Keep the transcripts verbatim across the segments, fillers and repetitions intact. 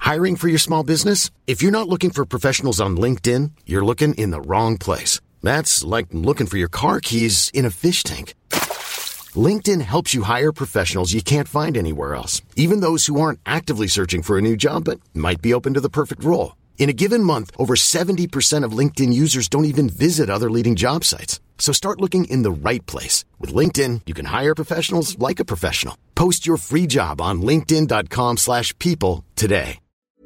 Hiring for your small business? If you're not looking for professionals on LinkedIn, you're looking in the wrong place. That's like looking for your car keys in a fish tank. LinkedIn helps you hire professionals you can't find anywhere else, even those who aren't actively searching for a new job but might be open to the perfect role. In a given month, over seventy percent of LinkedIn users don't even visit other leading job sites. So start looking in the right place. With LinkedIn, you can hire professionals like a professional. Post your free job on linkedin.com slash people today.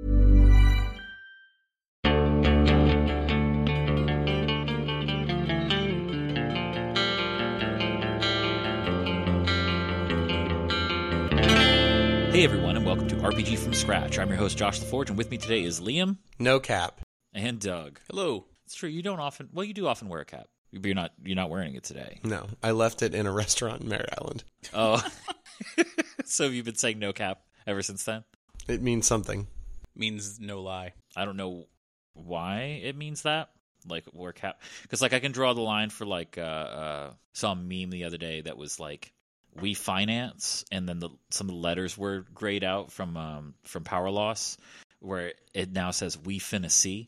Hey everyone, and welcome to R P G from Scratch. I'm your host, Josh LaForge, and with me today is Liam. No cap. And Doug. Hello. It's true, you don't often, well, you do often wear a cap, but you're not, you're not wearing it today. No, I left it in a restaurant in Merritt Island. Oh. So have you been saying no cap ever since then? It means something. Means no lie. I don't know why it means that. Like, wear cap. Because, like, I can draw the line for, like, uh, uh, some meme the other day that was, like, we finance, and then the, some of the letters were grayed out from um, from Power Loss, where it now says we finna see.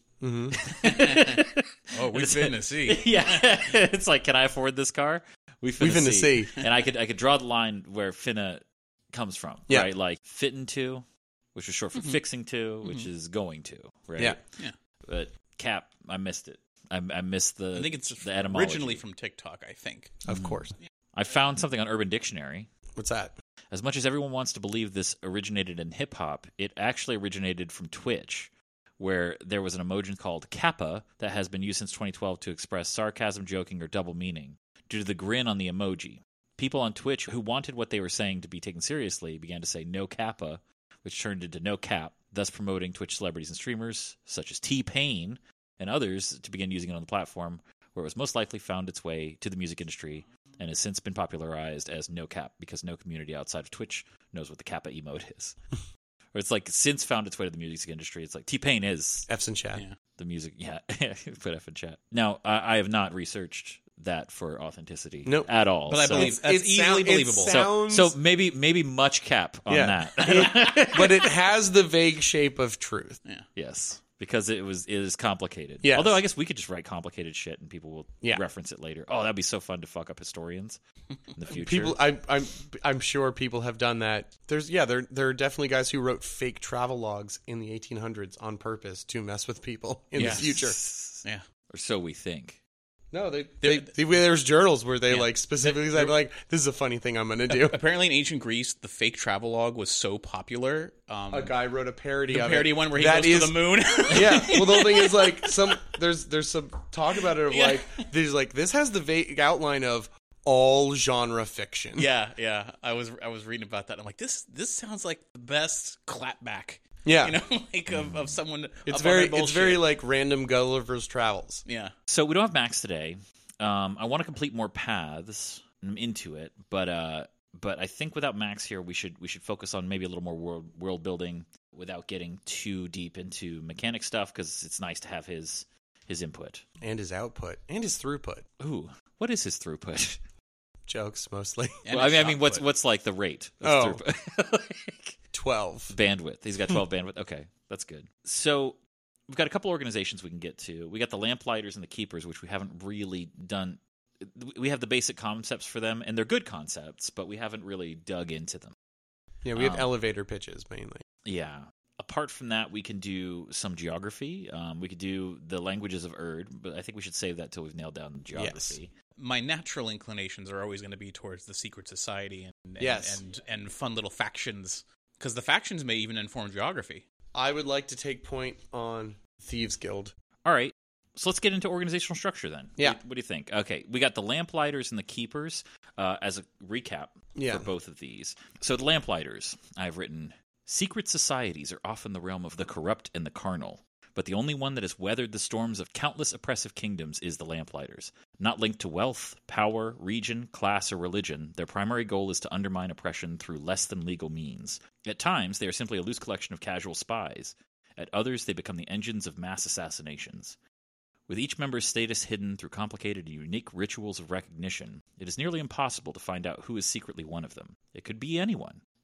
Mm-hmm. Oh, we finna see. Yeah, it's like, can I afford this car? We finna, We finna see. see. And I could I could draw the line where finna comes from, Yeah. right? Like fitting to, which is short for Mhm. fixing to, which Mhm. is going to, right? Yeah. Yeah. But cap, I missed it. I, I missed the. I think it's the etymology. originally from TikTok, I think. Of course. I found something on Urban Dictionary. What's that? As much as everyone wants to believe this originated in hip hop, it actually originated from Twitch, where there was an emoji called Kappa that has been used since twenty twelve to express sarcasm, joking, or double meaning. Due to the grin on the emoji, people on Twitch who wanted what they were saying to be taken seriously began to say no Kappa, which turned into no cap, thus promoting Twitch celebrities and streamers such as T-Pain and others to begin using it on the platform, where it was most likely found its way to the music industry and has since been popularized as no cap because no community outside of Twitch knows what the Kappa emote is. Or it's like since found its way to the music industry. It's like T-Pain is F's in chat. Yeah. the music. Yeah, put F in chat. Now, I, I have not researched that for authenticity Nope. at all. But I so, believe that's It easily sound- it believable. so, sounds- so maybe maybe much cap on Yeah. that. But it has the vague shape of truth. yeah. Yes, because it was it is complicated. Yes. Although I guess we could just write complicated shit and people will Yeah. reference it later. Oh, that'd be so fun to fuck up historians in the future. People, I, I'm, I'm sure people have done that. There's, yeah, there, there are definitely guys who wrote fake travel logs in the eighteen hundreds on purpose to mess with people in Yes. the future. Yeah. Or so we think. No, they, There- they, they there's journals where they Yeah. like specifically There- said like, this is a funny thing I'm gonna do. Apparently in ancient Greece, the fake travelogue was so popular. Um, A guy wrote a parody the of parody it. one where he That goes is- to the moon. Yeah, well, the whole thing is like some there's there's some talk about it of Yeah. like there's like this has the vague outline of all genre fiction. Yeah, yeah. I was I was reading about that. I'm like, this this sounds like the best clapback. Yeah. You know, like of, of someone. It's up very on their it's very bullshit. like random Gulliver's Travels. Yeah. So we don't have Max today. Um, I want to complete more paths. I'm into it, but uh, but I think without Max here, we should we should focus on maybe a little more world world building without getting too deep into mechanic stuff because it's nice to have his his input. And his output. And his throughput. Ooh, what is his throughput? Jokes mostly. And Well, I a mean, I mean, shot what's put. what's like the rate? Of Oh. throughput? Like, Twelve. bandwidth. He's got twelve bandwidth. Okay, that's good. So we've got a couple organizations we can get to. We got the Lamplighters and the Keepers, which we haven't really done. We have the basic concepts for them, and they're good concepts, but we haven't really dug into them. Yeah, we have Um, elevator pitches mainly. Yeah. Apart from that, we can do some geography. Um, we could do the languages of Erd, but I think we should save that till we've nailed down the geography. My natural inclinations are always going to be towards the secret society and and Yes. and, and fun little factions because the factions may even inform geography. I would like to take point on Thieves Guild. All right. So let's get into organizational structure then. Yeah. What, what do you think? Okay, we got the Lamplighters and the Keepers uh, as a recap Yeah. for both of these. So the Lamplighters, I've written, secret societies are often the realm of the corrupt and the carnal, but the only one that has weathered the storms of countless oppressive kingdoms is the Lamplighters. Not linked to wealth, power, region, class, or religion, their primary goal is to undermine oppression through less than legal means. At times, they are simply a loose collection of casual spies. At others, they become the engines of mass assassinations. With each member's status hidden through complicated and unique rituals of recognition, it is nearly impossible to find out who is secretly one of them. It could be anyone.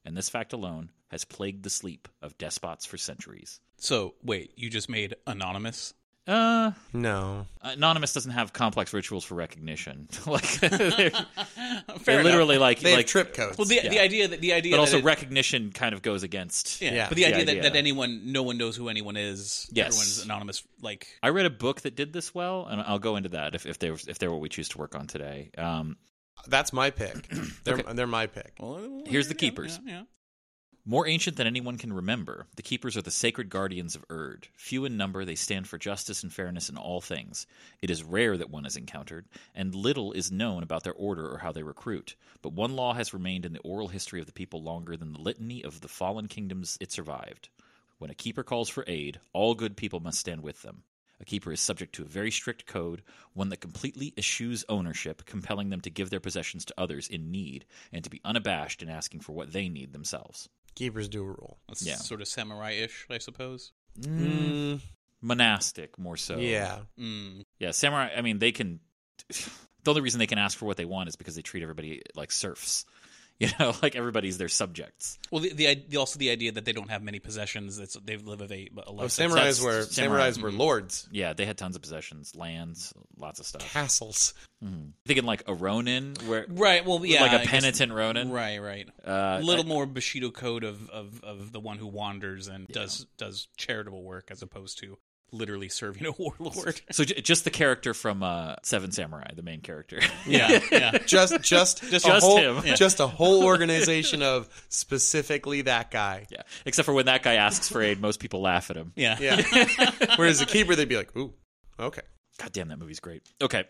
and this fact alone has plagued the sleep of despots for centuries. So, wait, you just made Anonymous? Uh, No. Anonymous doesn't have complex rituals for recognition. Like they're, Fair they're literally like They like have trip codes. Well, the Yeah. the idea that the idea, but that also it- recognition kind of goes against. yeah, Yeah. but the The idea, idea. that, that anyone, no one knows who anyone is. Yes. Everyone's anonymous. Like, I read a book that did this well, and I'll go into that if if they if they're what we choose to work on today. Um, That's my pick. They're, Okay. they're my pick. well, Here's the yeah, keepers. Yeah, yeah. More ancient than anyone can remember, the keepers are the sacred guardians of Erd. Few in number, they stand for justice and fairness in all things. It is rare that one is encountered, and little is known about their order or how they recruit. But one law has remained in the oral history of the people longer than the litany of the fallen kingdoms it survived. When a keeper calls for aid, all good people must stand with them. A keeper is subject to a very strict code, one that completely eschews ownership, compelling them to give their possessions to others in need, and to be unabashed in asking for what they need themselves. Keepers do rule. That's Yeah. sort of samurai-ish, I suppose. Mm, Monastic, more so. yeah. Mm. Yeah, samurai, I mean, they can... The only reason they can ask for what they want is because they treat everybody like serfs. You know, like everybody's their subjects. Well, the, the the also the idea that they don't have many possessions. It's, they live of a, a Oh, life. samurais that's- were samurai- samurais were lords. Yeah, they had tons of possessions, lands, lots of stuff. Castles. Mhm. Thinking like a Ronin, where Right. Well, yeah, like I a guess- penitent Ronin. Right. Right. Uh, a little I- more Bushido code of, of, of the one who wanders and does does charitable work as opposed to literally serving a warlord. So j- just the character from uh, Seven Samurai, the main character. Yeah. Yeah. Just just Just- a just whole, him. Yeah. Just a whole organization of specifically that guy. Yeah, except for when that guy asks for aid, most people laugh at him. Yeah. Yeah. Whereas the keeper, they'd be like, "Ooh, okay." God damn, that movie's great. Okay,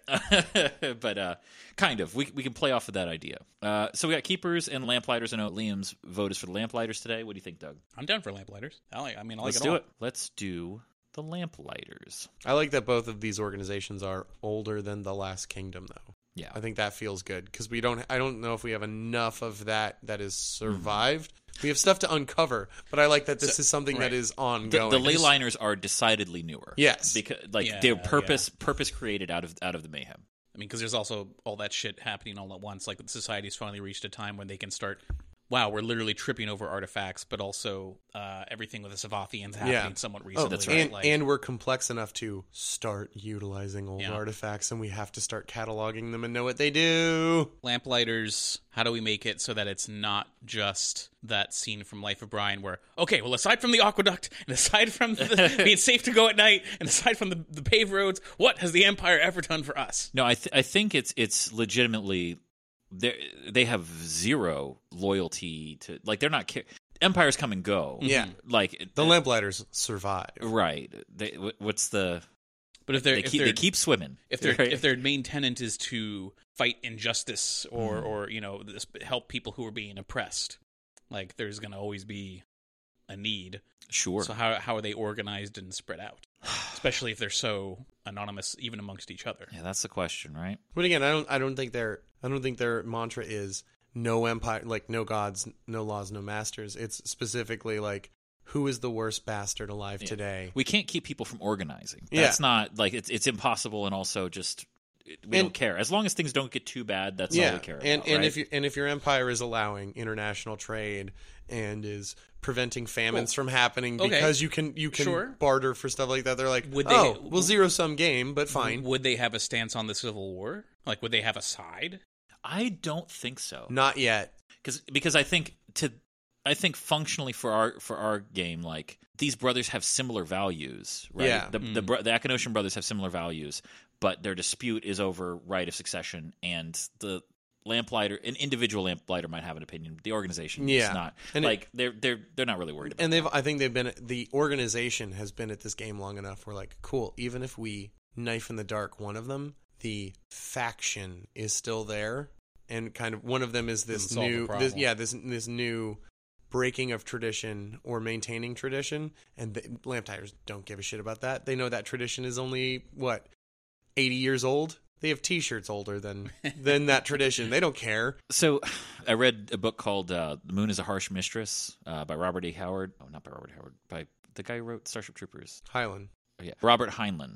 but uh, kind of. We we can play off of that idea. Uh, so we got keepers and lamplighters. I know Liam's vote is for the lamplighters today. What do you think, Doug? I'm down for lamplighters. I like. I mean, I like Let's it do all. it. Let's do the lamplighters. I like that both of these organizations are older than the Last Kingdom, though. Yeah. I think that feels good because we don't. I don't know if we have enough of that that is survived. We have stuff to uncover, but I like that this So- is something right. that is The, ongoing. the ley liners are decidedly newer. Yes. because like Yeah, they're purpose purpose created out of out of the mayhem. I mean, because there's also all that shit happening all at once. Like, society's finally reached a time when they can start. Wow, we're literally tripping over artifacts, but also uh, everything with the Savathians happening Yeah. somewhat Oh, recently. that's and, Like, and we're complex enough to start utilizing old Yeah. artifacts, and we have to start cataloging them and know what they do. lamplighters, how do we make it so that it's not just that scene from Life of Brian where, okay, well, aside from the aqueduct, and aside from the, being safe to go at night, and aside from the, the paved roads, what has the Empire ever done for us? No, I th- I think it's it's legitimately they they have zero loyalty to like they're not ca- empires come and go. Yeah. like The Lamplighters survive. right. They, wh- what's the But if they're, they if keep they're they keep swimming. if their right? if their main tenant is to fight injustice or or you know this, help people who are being oppressed, like there's going to always be a need. sure. So how how are they organized and spread out? Especially if they're so anonymous, even amongst each other. Yeah, that's the question, right? But again, I don't. I don't think their. I don't think their mantra is no empire, like no gods, no laws, no masters. It's specifically like who is the worst bastard alive Yeah. today. We can't keep people from organizing. Yeah. That's not like it's it's impossible, and also just we And- don't care as long as things don't get too bad. That's all yeah, we care about. and and right? if you and if your empire is allowing international trade and is preventing famines Well, from happening okay. because you can you can Sure. barter for stuff like that, they're like, Would they- oh, we'll zero sum game, but fine. Would they have a stance on the Civil War? Like, would they have a side? I don't think so. Not yet. because because I think to I think functionally for our for our game, like these brothers have similar values, right? Yeah. The the, bro- the Akanosian brothers have similar values, but their dispute is over right of succession, and the lamplighter, an individual lamplighter might have an opinion. The organization Yeah. is not. And it- like they're they're they're not really worried about. And they've I think they've been the organization has been at this game long enough. We're like, cool, even if we knife in the dark one of them, the faction is still there, and kind of one of them is this Doesn't solve the new, problem. this, yeah, this this new breaking of tradition or maintaining tradition, and the Lamplighters don't give a shit about that. They know that tradition is only what eighty years old. They have T-shirts older than than that tradition. They don't care. So, I read a book called uh, "The Moon is a Harsh Mistress" uh, by Robert A. Howard. Oh, not by Robert Howard. By the guy who wrote Starship Troopers. Highland. Oh, yeah, Robert Heinlein.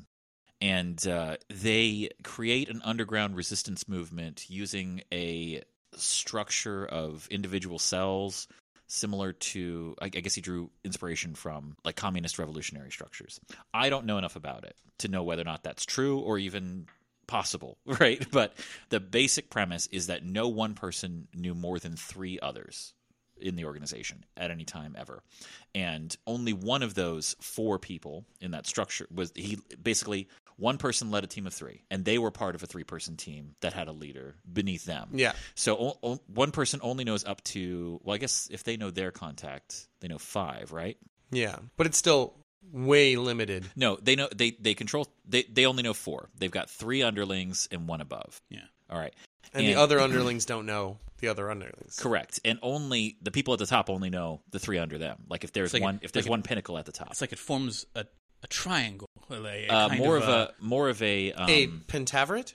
And uh, they create an underground resistance movement using a structure of individual cells similar to, I guess he drew inspiration from like communist revolutionary structures. I don't know enough about it to know whether or not that's true or even possible, right? But the basic premise is that no one person knew more than three others in the organization at any time ever. And only one of those four people in that structure was, he basically, one person led a team of three, and they were part of a three-person team that had a leader beneath them. Yeah. So o- o- one person only knows up to, well, I guess if they know their contact, they know five, right? Yeah, but it's still way limited. No, they know they they control. They they only know four. They've got three underlings and one above. Yeah. All right. And, and the other underlings don't know the other underlings. Correct. And only the people at the top only know the three under them. Like if there's like one, a, if there's like one a, pinnacle at the top. It's like it forms a, a triangle. A uh, kind more of, of a, more of a um, A pentaveret?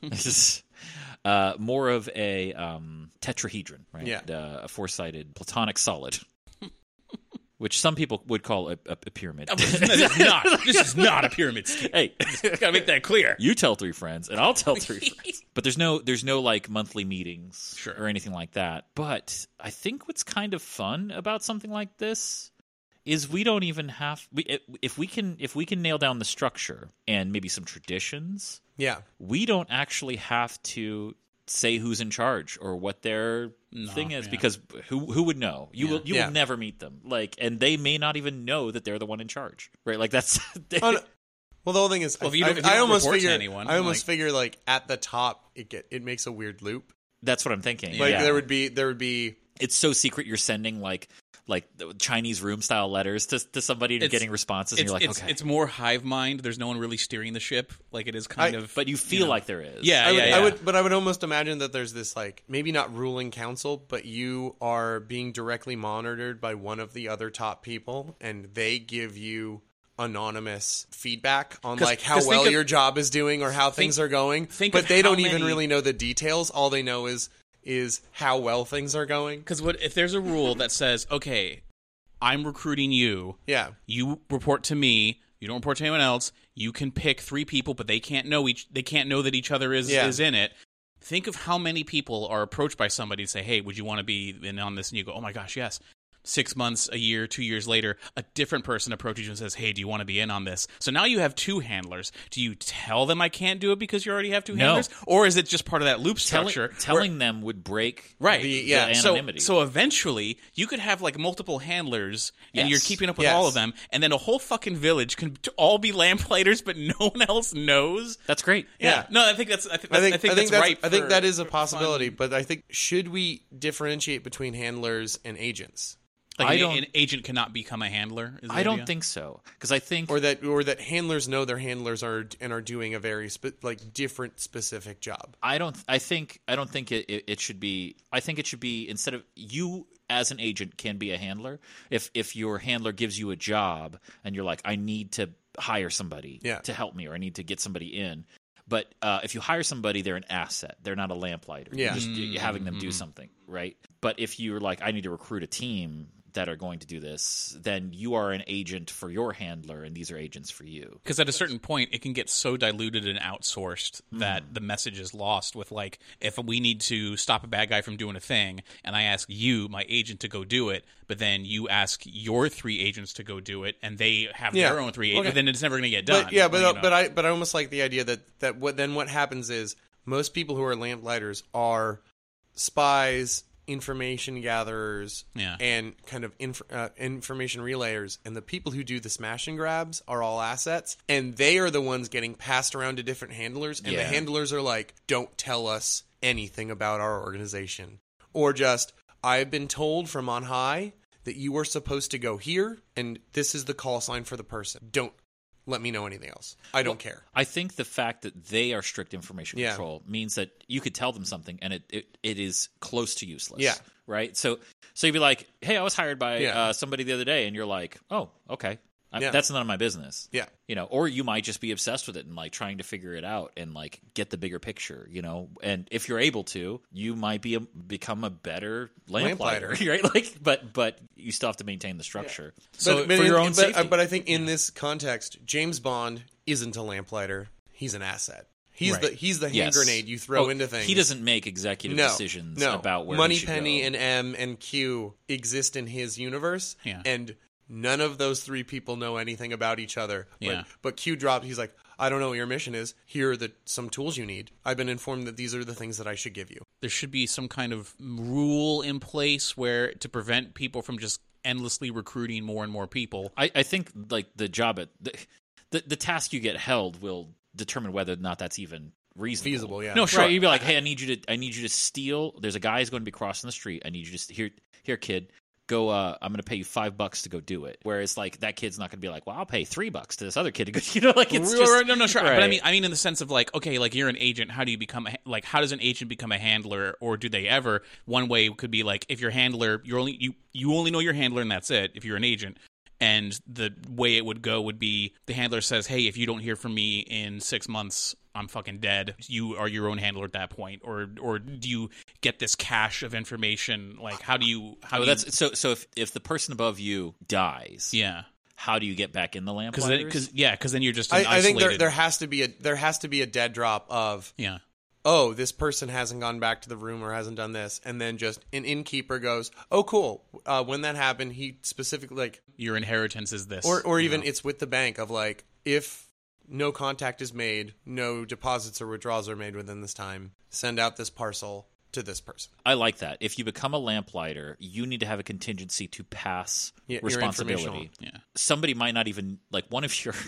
uh, more of a um, tetrahedron, right? Yeah. Uh, a four-sided platonic solid. Which some people would call a, a, a pyramid. This is not. This is not a pyramid scheme. Hey, gotta make that clear. You tell three friends, and I'll tell three friends. But there's no, there's no like monthly meetings Sure. or anything like that. But I think what's kind of fun about something like this is we don't even have. We, if we can, if we can nail down the structure and maybe some traditions, Yeah. we don't actually have to say who's in charge or what their No, thing is yeah. because who who would know? You Yeah. will you Yeah. will never meet them. Like, and they may not even know that they're the one in charge, right? Like that's. Oh, no. Well, the whole thing is, Well, if you I, don't- if you I don't almost report to figure, anyone, I almost like- figure like at the top, it get it makes a weird loop. That's what I'm thinking. Like yeah. there would be, there would be, It's so secret. You're sending like like Chinese room style letters to to somebody and you're It's- getting responses, and It's, you're like, it's, okay, it's more hive mind. There's no one really steering the ship. Like it is kind I- of. but you feel know. like there is. Yeah, I would, yeah, I would, but I would almost imagine that there's this like maybe not ruling council, but you are being directly monitored by one of the other top people, and they give you anonymous feedback on 'Cause- like how 'cause think well of- your job is doing or how things are going. think But of they how don't even many- really know the details. All they know is is how well things are going. Because what if there's a rule that says, okay, I'm recruiting you. Yeah. You report to me. You don't report to anyone else. You can pick three people, but they can't know each. They can't know that each other is Yeah. is in it. Think of how many people are approached by somebody and say, "Hey, would you want to be in on this?" And you go, "Oh my gosh, yes." Six months, a year, two years later, a different person approaches you and says, "Hey, do you want to be in on this?" So now you have two handlers. Do you tell them I can't do it because you already have two No. handlers, or is it just part of that loop telling, structure? telling where- them would break Right. The- the yeah. So, anonymity. so eventually, you could have like multiple handlers, and Yes. you're keeping up with Yes. all of them, and then a whole fucking village can t- all be lamplighters, but no one else knows. that's great. Yeah. No, I think that's. I think, I that's, think I think, that's, that's right. I think for- that is a for possibility, fun. but I think should we differentiate between handlers and agents? Like I an, don't- an agent cannot become a handler. Is the I don't idea? think so because I think Or that or that handlers know their handlers are and are doing a very spe- like different specific job. I don't. I think. I don't think it, it. It should be. I think it should be instead of you as an agent can be a handler. If if your handler gives you a job and you're like, I need to hire somebody Yeah. to help me, or I need to get somebody in. But uh, if you hire somebody, they're an asset. They're not a lamplighter. Yeah. You're just you're having them do something, right? But if you're like, I need to recruit a team that are going to do this, then you are an agent for your handler, and these are agents for you. Because at a certain point, it can get so diluted and outsourced Mm. that the message is lost. With like, if we need to stop a bad guy from doing a thing, and I ask you, my agent, to go do it, but then you ask your three agents to go do it, and they have Yeah. their own three agents, Okay. then it's never going to get done. But yeah, but you uh, know. but I but I almost like the idea that that what then what happens is most people who are lamplighters are spies, information gatherers, Yeah. and kind of inf- uh, information relayers, and the people who do the smash and grabs are all assets, and they are the ones getting passed around to different handlers, and the Yeah. handlers are like, don't tell us anything about our organization, or just, I've been told from on high that you are supposed to go here, and this is the call sign for the person. Don't let me know anything else. I don't care. I think the fact that they are strict information Yeah. control means that you could tell them something and it, it, it is close to useless. Yeah. Right? So so you'd be like, hey, I was hired by Yeah. uh, somebody the other day, and you're like, oh, okay. I, Yeah. That's none of my business. Yeah. You know, or you might just be obsessed with it and like trying to figure it out and like get the bigger picture, you know. And if you're able to, you might be a, become a better lamplighter, Lamplighter. right? Like, but but you still have to maintain the structure. So but, but for in, your own but, safety. But I think in this context, James Bond isn't a lamplighter. He's an asset. He's Right. the he's the hand Yes. grenade you throw Oh, into things. he doesn't make executive no, decisions no. about where he Money should Penny go. and M and Q exist in his universe, Yeah. and none of those three people know anything about each other. But, Yeah. but Q dropped. He's like, I don't know what your mission is. Here are the some tools you need. I've been informed that these are the things that I should give you. There should be some kind of rule in place where to prevent people from just endlessly recruiting more and more people. I, I think like the job at the, the the task you get held will determine whether or not that's even reasonable. Feasible, yeah. No, sure. Right, you'd be like, hey, I need you to I need you to steal. There's a guy who's going to be crossing the street. I need you to st- here here kid. Go, uh, I'm going to pay you five bucks to go do it. Whereas, like, that kid's not going to be like, well, I'll pay three bucks to this other kid to go, you know, like, it's Right, just... right, no, no, sure. But I right. mean, I mean, in the sense of like, okay, like you're an agent. How do you become a, like? How does an agent become a handler, or do they ever? One way could be like, if your handler, you're only you you only know your handler, and that's it. If you're an agent, and the way it would go would be the handler says, hey, if you don't hear from me in six months, I'm fucking dead. You are your own handler at that point, or or do you get this cache of information? Like, how do you? How Oh, do that's you, so. So if if the person above you dies, yeah. how do you get back in the Because lamplighters? because yeah, because then you're just I, an I think there isolated- there has to be a there has to be a dead drop of yeah. oh, this person hasn't gone back to the room or hasn't done this, and then just an innkeeper goes, oh, cool. Uh, when that happened, he specifically like, Your inheritance is this, or or you even know? it's with the bank of like, if no contact is made, no deposits or withdrawals are made within this time, send out this parcel to this person. I like that. If you become a lamplighter, you need to have a contingency to pass Yeah, your responsibility. informational. Yeah. Somebody might not even like one of your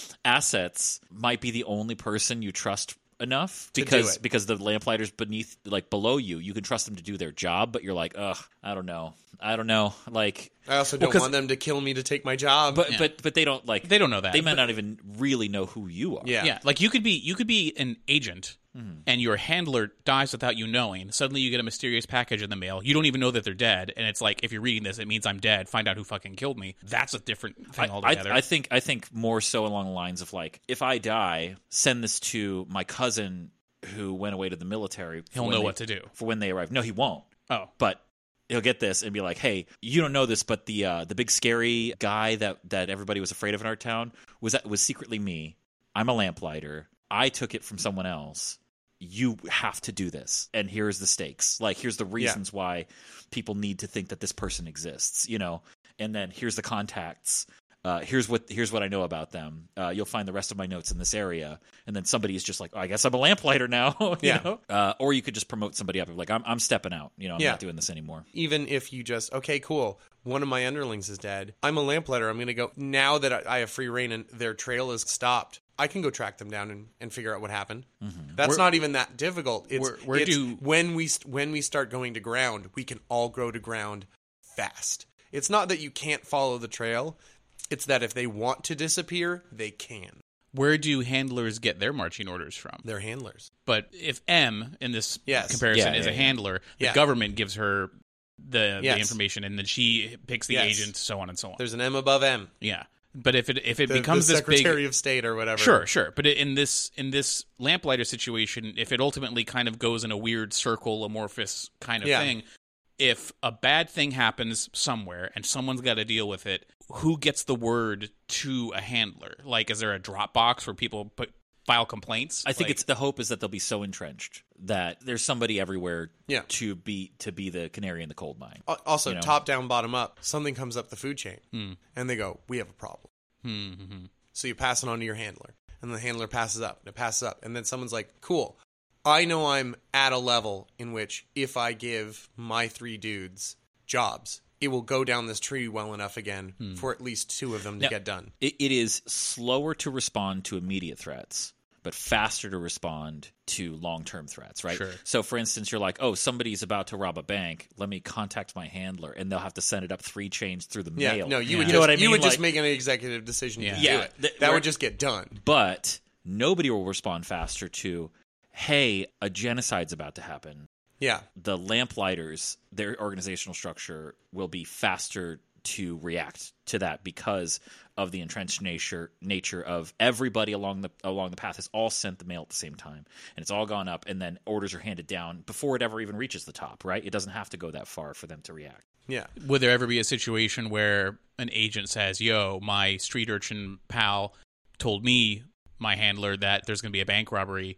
assets might be the only person you trust enough To do because it. because the lamplighters beneath like below you, you can trust them to do their job, but you're like, ugh, I don't know, I don't know, like. I also don't 'cause- want them to kill me to take my job. But Yeah. but but they don't like They don't know that, They might but- not even really know who you are. yeah. Yeah, like you could be you could be an agent and your handler dies without you knowing. Suddenly you get a mysterious package in the mail. You don't even know that they're dead, and it's like, if you're reading this, it means I'm dead. Find out who fucking killed me. That's a different thing I, altogether. I, I think I think more so along the lines of like, if I die, send this to my cousin who went away to the military. for He'll when know they- what to do. for when they arrive. No, he won't. Oh, But he'll get this and be like, "Hey, you don't know this, but the uh, the big scary guy that, that everybody was afraid of in our town was was secretly me. I'm a lamplighter. I took it from someone else. You have to do this, and here's the stakes. Like, here's the reasons why people need to think that this person exists. You know, and then here's the contacts." Uh, here's what here's what I know about them. Uh, you'll find the rest of my notes in this area, and then somebody is just like, oh, I guess I'm a lamplighter now. you Yeah. know? Uh, or you could just promote somebody up, like I'm I'm stepping out. You know, I'm Yeah. not doing this anymore. Even if you just, okay, cool, one of my underlings is dead. I'm a lamplighter. I'm going to go, now that I I have free reign and their trail is stopped, I can go track them down and, and figure out what happened. That's Where- not even that difficult. It's, where- where it's do- when we st- when we start going to ground, we can all grow to ground fast. It's not that you can't follow the trail. It's that if they want to disappear, they can. where do handlers get their marching orders from? They're handlers. But if M in this Yes. comparison Yeah, is yeah, a yeah. handler, the Yeah. government gives her the, Yes. the information, and then she picks the Yes. agent, so on and so on. There's an M above M. Yeah, but if it if it The, becomes the this big, Secretary of State or whatever. sure, sure. But in this in this lamplighter situation, if it ultimately kind of goes in a weird circle, amorphous kind of Yeah. thing, if a bad thing happens somewhere and someone's got to deal with it, who gets the word to a handler? Like, is there a Dropbox where people put file complaints? I think Like- it's the hope is that they'll be so entrenched that there's somebody everywhere Yeah. to be to be the canary in the coal mine. Al- Also, You know. top down, bottom up. Something comes up the food chain, Hmm. and they go, "We have a problem." Hmm. So you pass it on to your handler, and the handler passes up, and it passes up, and then someone's like, "Cool, I know I'm at a level in which if I give my three dudes jobs, it will go down this tree well enough again for at least two of them to Now- get done." It, it is slower to respond to immediate threats, but faster to respond to long-term threats, right? Sure. So, for instance, you're like, oh, somebody's about to rob a bank. Let me contact my handler, and they'll have to send it up three chains through the Yeah, mail. no, you Yeah. would You just, know what I you mean? would just Like- make an executive decision Yeah. to Yeah, do it. th- that we're- would just get done. But nobody will respond faster to, hey, a genocide's about to happen. Yeah, The lamplighters, their organizational structure will be faster to react to that because of the entrenched nature nature of everybody along the along the path has all sent the mail at the same time, and it's all gone up, and then orders are handed down before it ever even reaches the top, right? It doesn't have to go that far for them to react. yeah. Would there ever be a situation where an agent says, yo, my street urchin pal told me, my handler, that there's going to be a bank robbery.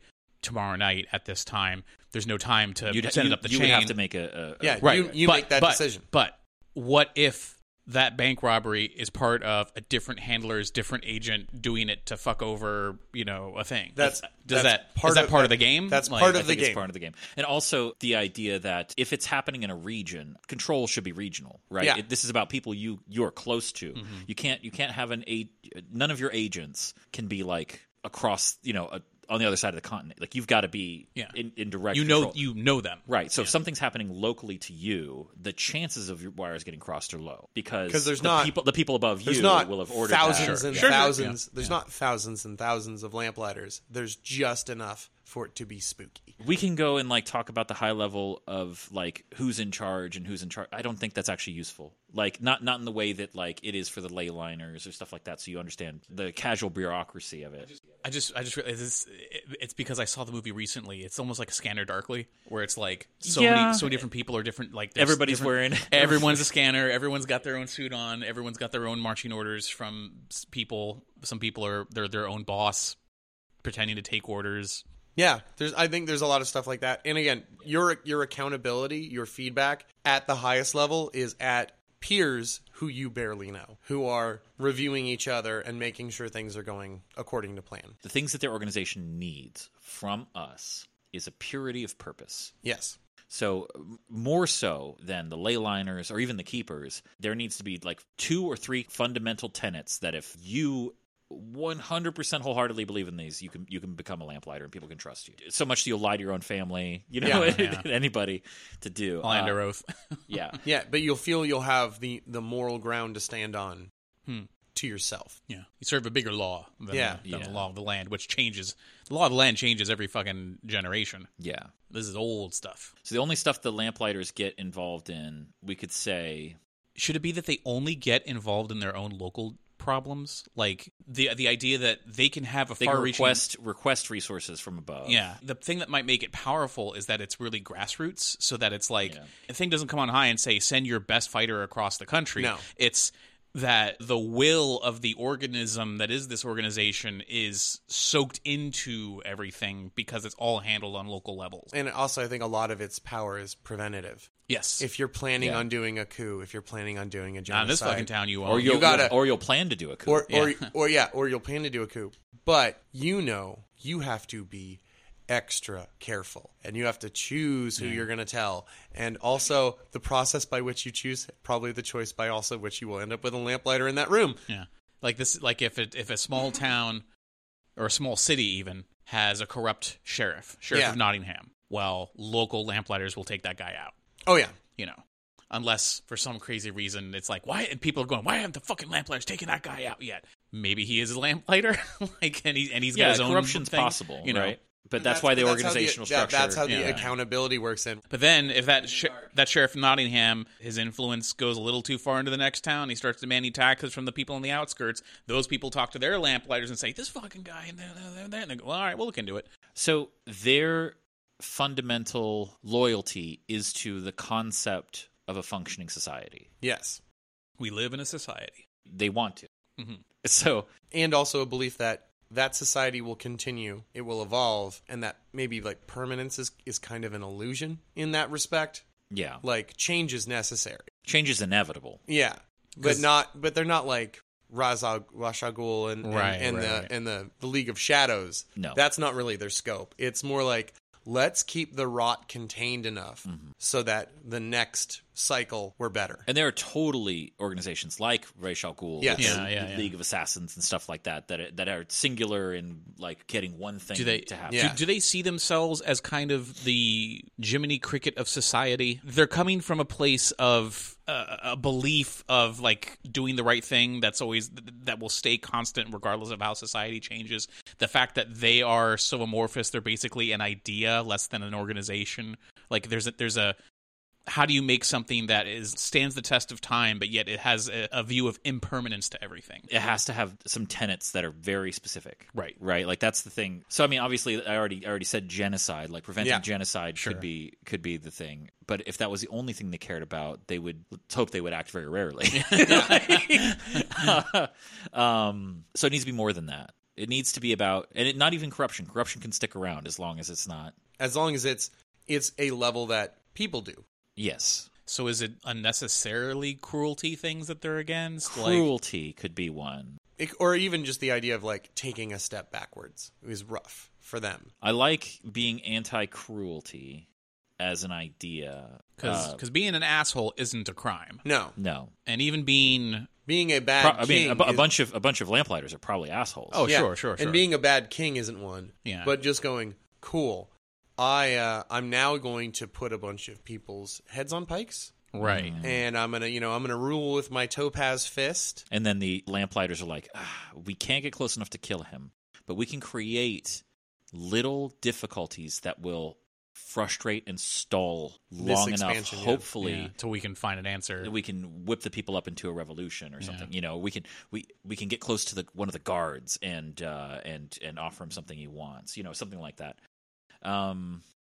tomorrow night at this time. There's no time to You'd, set you, it up the you chain. would have to make a, a, Yeah, a Right. you, you But- make that but- decision. But what if that bank robbery is part of a different handler's different agent doing it to fuck over, you know, a thing? That's Does that's that part is that of, part of the game? That's Like, part I of the think it's game. part of the game. And also the idea that if it's happening in a region, control should be regional, right? Yeah. It, this is about people you you're close to. Mm-hmm. You can't you can't have an a none of your agents can be like across, you know, a, on the other side of the continent. Like you've got to be Yeah. in, in direct you know control. you know them. Right. So if something's happening locally to you, the chances of your wires getting crossed are low because 'Cause there's the not- people the people above you There's not will have ordered thousands that. and Sure, sure. thousands. Yeah. There's not thousands and thousands of lamplighters. There's just enough for it to be spooky. We can go and like talk about the high level of like who's in charge and who's in charge. I don't think that's actually useful. Like not not in the way that like it is for the ley liners or stuff like that. So you understand the casual bureaucracy of it. I just, I just, realized this, it, it's because I saw the movie recently. It's almost like Scanner Darkly, where it's like so Yeah. many, so many different people are different. Like there's Everybody's different- wearing- everyone's a scanner. Everyone's got their own suit on. Everyone's got their own marching orders from s- people. Some people are they're their own boss, pretending to take orders. Yeah, there's. I think there's a lot of stuff like that. And again, your your accountability, your feedback at the highest level is at peers who you barely know, who are reviewing each other and making sure things are going according to plan. The things that their organization needs from us is a purity of purpose. Yes. So m- more so than the ley liners or even the keepers, there needs to be like two or three fundamental tenets that if you one hundred percent wholeheartedly believe in these, you can you can become a lamplighter and people can trust you. So much that you'll lie to your own family, you know, Yeah, yeah. anybody to do. Lie under Uh, oath. yeah. Yeah, but you'll feel you'll have the the moral ground to stand on Hmm. to yourself. Yeah, you serve a bigger law than, Yeah. the, than Yeah. the law of the land, which changes. The law of the land changes every fucking generation. Yeah. This is old stuff. So the only stuff the lamplighters get involved in, we could say, Should it be that they only get involved in their own local problems? Like the the idea that they can have a they can far-reaching request request resources from above. Yeah. The thing that might make it powerful is that it's really grassroots, so that it's like Yeah. the thing doesn't come on high and say send your best fighter across the country. No. It's that the will of the organism that is this organization is soaked into everything because it's all handled on local levels. And also, I think a lot of its power is preventative. Yes. If you're planning Yeah. on doing a coup, if you're planning on doing a Not in this genocide, fucking town you Or own. you'll, gotta- or you'll plan to do a coup. or or, Yeah. or yeah, or you'll plan to do a coup, but you know you have to be extra careful and you have to choose who you're going to tell, and also the process by which you choose, probably the choice by also which you will end up with a lamplighter in that room. Yeah, like this. Like if it, if a small town or a small city even has a corrupt sheriff, sheriff Yeah. of Nottingham, well, local lamplighters will take that guy out. Oh yeah, You know, unless for some crazy reason it's like, why? And people are going, why haven't the fucking lamplighters taken that guy out yet? Maybe he is a lamplighter, like, and he and he's got yeah, his own corruption's thing, possible, you know. right? But that's, why the that's how organizational that- structure. that's how the Yeah. accountability works in. But then, if that sh- that sheriff of Nottingham, his influence goes a little too far into the next town, he starts demanding taxes from the people on the outskirts. Those people talk to their lamplighters and say, "This fucking guy," and they're there, and they go, "Well, all right, we'll look into it." So their fundamental loyalty is to the concept of a functioning society. Yes, We live in a society. They want to. Mhm. So and also a belief that that society will continue, it will evolve, and that maybe like permanence is, is kind of an illusion in that respect. yeah, Like change is necessary. change is inevitable. Yeah, but 'Cause- not. But they're not like Raza Rashagul and and, Right, and right, the right. and the the League of Shadows. No. that's not really their scope. It's more like let's keep the rot contained enough Mm-hmm. so that the next cycle we're better. And there are totally organizations like Ra's al Ghul, Yes. the Yeah, yeah, yeah. League of Assassins, and stuff like that that are, that are singular in like getting one thing Do they to happen. Yeah. do, do they see themselves as kind of the Jiminy Cricket of society? They're coming from a place of uh, a belief of like doing the right thing that's always that will stay constant regardless of how society changes. The fact that they are so amorphous, they're basically an idea less than an organization. Like there's a, there's a how do you make something that is stands the test of time, but yet it has a, a view of impermanence to everything? It has to have some tenets that are very specific. Right. Right. Like that's the thing. So I mean, obviously, I already I already said genocide. Like preventing Yeah. genocide Sure. could be could be the thing. But if that was the only thing they cared about, they would let's hope they would act very rarely. um, so it needs to be more than that. It needs to be about, and it, not even corruption. Corruption can stick around as long as it's not. As long as it's it's a level that people do. Yes. So is it unnecessarily cruelty things that they're against? Cruelty like... could be one. It, or even just the idea of like taking a step backwards is rough for them. I like being anti-cruelty as an idea. Because uh, being an asshole isn't a crime. No. No. And even being... Being a bad Pro- I king mean, a, a is... bunch of a bunch of lamplighters are probably assholes. Oh, yeah. sure, sure, sure. And being a bad king isn't one. Yeah. But just going, cool, I, uh, I'm now going to put a bunch of people's heads on pikes. Right. And I'm going to, you know, I'm going to rule with my topaz fist. And then the lamplighters are like, ah, we can't get close enough to kill him, but we can create little difficulties that will frustrate and stall This long enough, expansion, yeah. hopefully, Yeah, till we can find an answer. that we can whip the people up into a revolution or something. Yeah. You know, we can we, we can get close to the one of the guards and uh, and and offer him something he wants. You know, something like that. Um,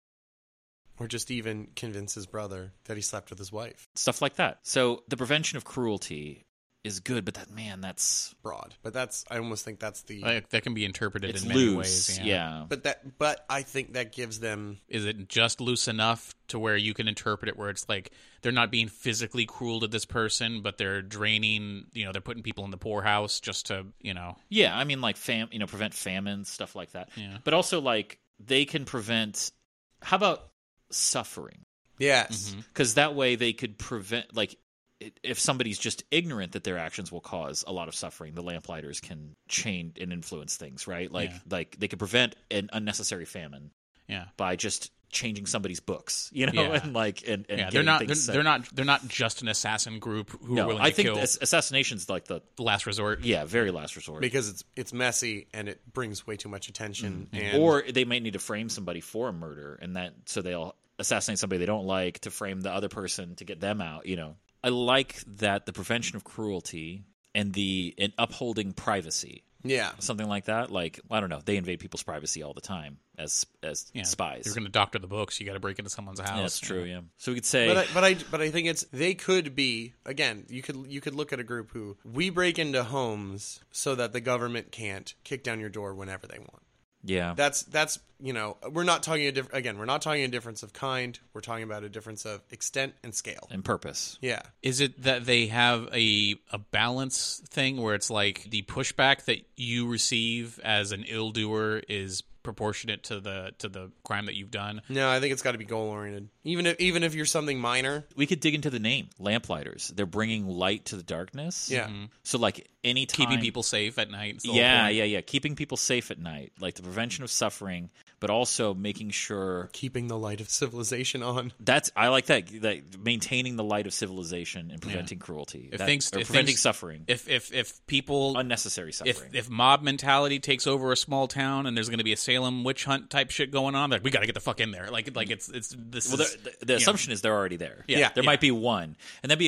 Or just even convince his brother that he slept with his wife. stuff like that. So the prevention of cruelty is good, but that man, that's Broad. But that's, I almost think that's the... Like, that can be interpreted it's in many loose. ways. Yeah. yeah. But that, but I think that gives them... Is it just loose enough to where you can interpret it where it's like they're not being physically cruel to this person, but they're draining, you know, they're putting people in the poorhouse just to, you know. Yeah, I mean, like, fam, you know, prevent famine, stuff like that. Yeah. But also, like, they can prevent. How about suffering? Yes. Mhm. Because that way they could prevent, like, it, if somebody's just ignorant that their actions will cause a lot of suffering, the lamplighters can change and influence things, right? Like, Yeah. like they could prevent an unnecessary famine Yeah. by just changing somebody's books, you know, Yeah. and like, and, and Yeah, they're getting not. things They're, set. they're not. They're not just an assassin group who are No, willing I to think kill. ass- assassination's like the The last resort. yeah, very last resort. Because it's it's messy and it brings way too much attention. And Or they might need to frame somebody for a murder, and that so they'll assassinate somebody they don't like to frame the other person to get them out. You know, I like that the prevention of cruelty and the and upholding privacy, yeah. something like that. Like, I don't know, they invade people's privacy all the time as as Yeah. spies. You're going to doctor the books. You got to break into someone's house. Yeah, that's true. Yeah, so we could say, But I, but I but I think it's they could be again you could you could look at a group who we break into homes so that the government can't kick down your door whenever they want. yeah, That's that's you know we're not talking a diff- again we're not talking a difference of kind, we're talking about a difference of extent and scale. and purpose. Yeah. Is it that they have a a balance thing where it's like the pushback that you receive as an ill doer is proportionate to the to the crime that you've done? No, I think it's got to be goal oriented. Even if even if you're something minor. We could dig into the name, lamplighters. They're bringing light to the darkness. Yeah. So like any time Keeping people safe at night. is the whole Yeah, point. yeah, yeah. Keeping people safe at night, like the prevention of suffering, but also making sure Keeping the light of civilization on. that's I like that, that maintaining the light of civilization and preventing cruelty. If That- things- or if preventing things- suffering, If if if people unnecessary if suffering. if mob mentality takes over a small town and there's going to be a Salem witch hunt type shit going on, like we got to get the fuck in there. Like like it's it's this well, is the, the, the assumption is they're already there. Yeah, there yeah. might be one, and that'd be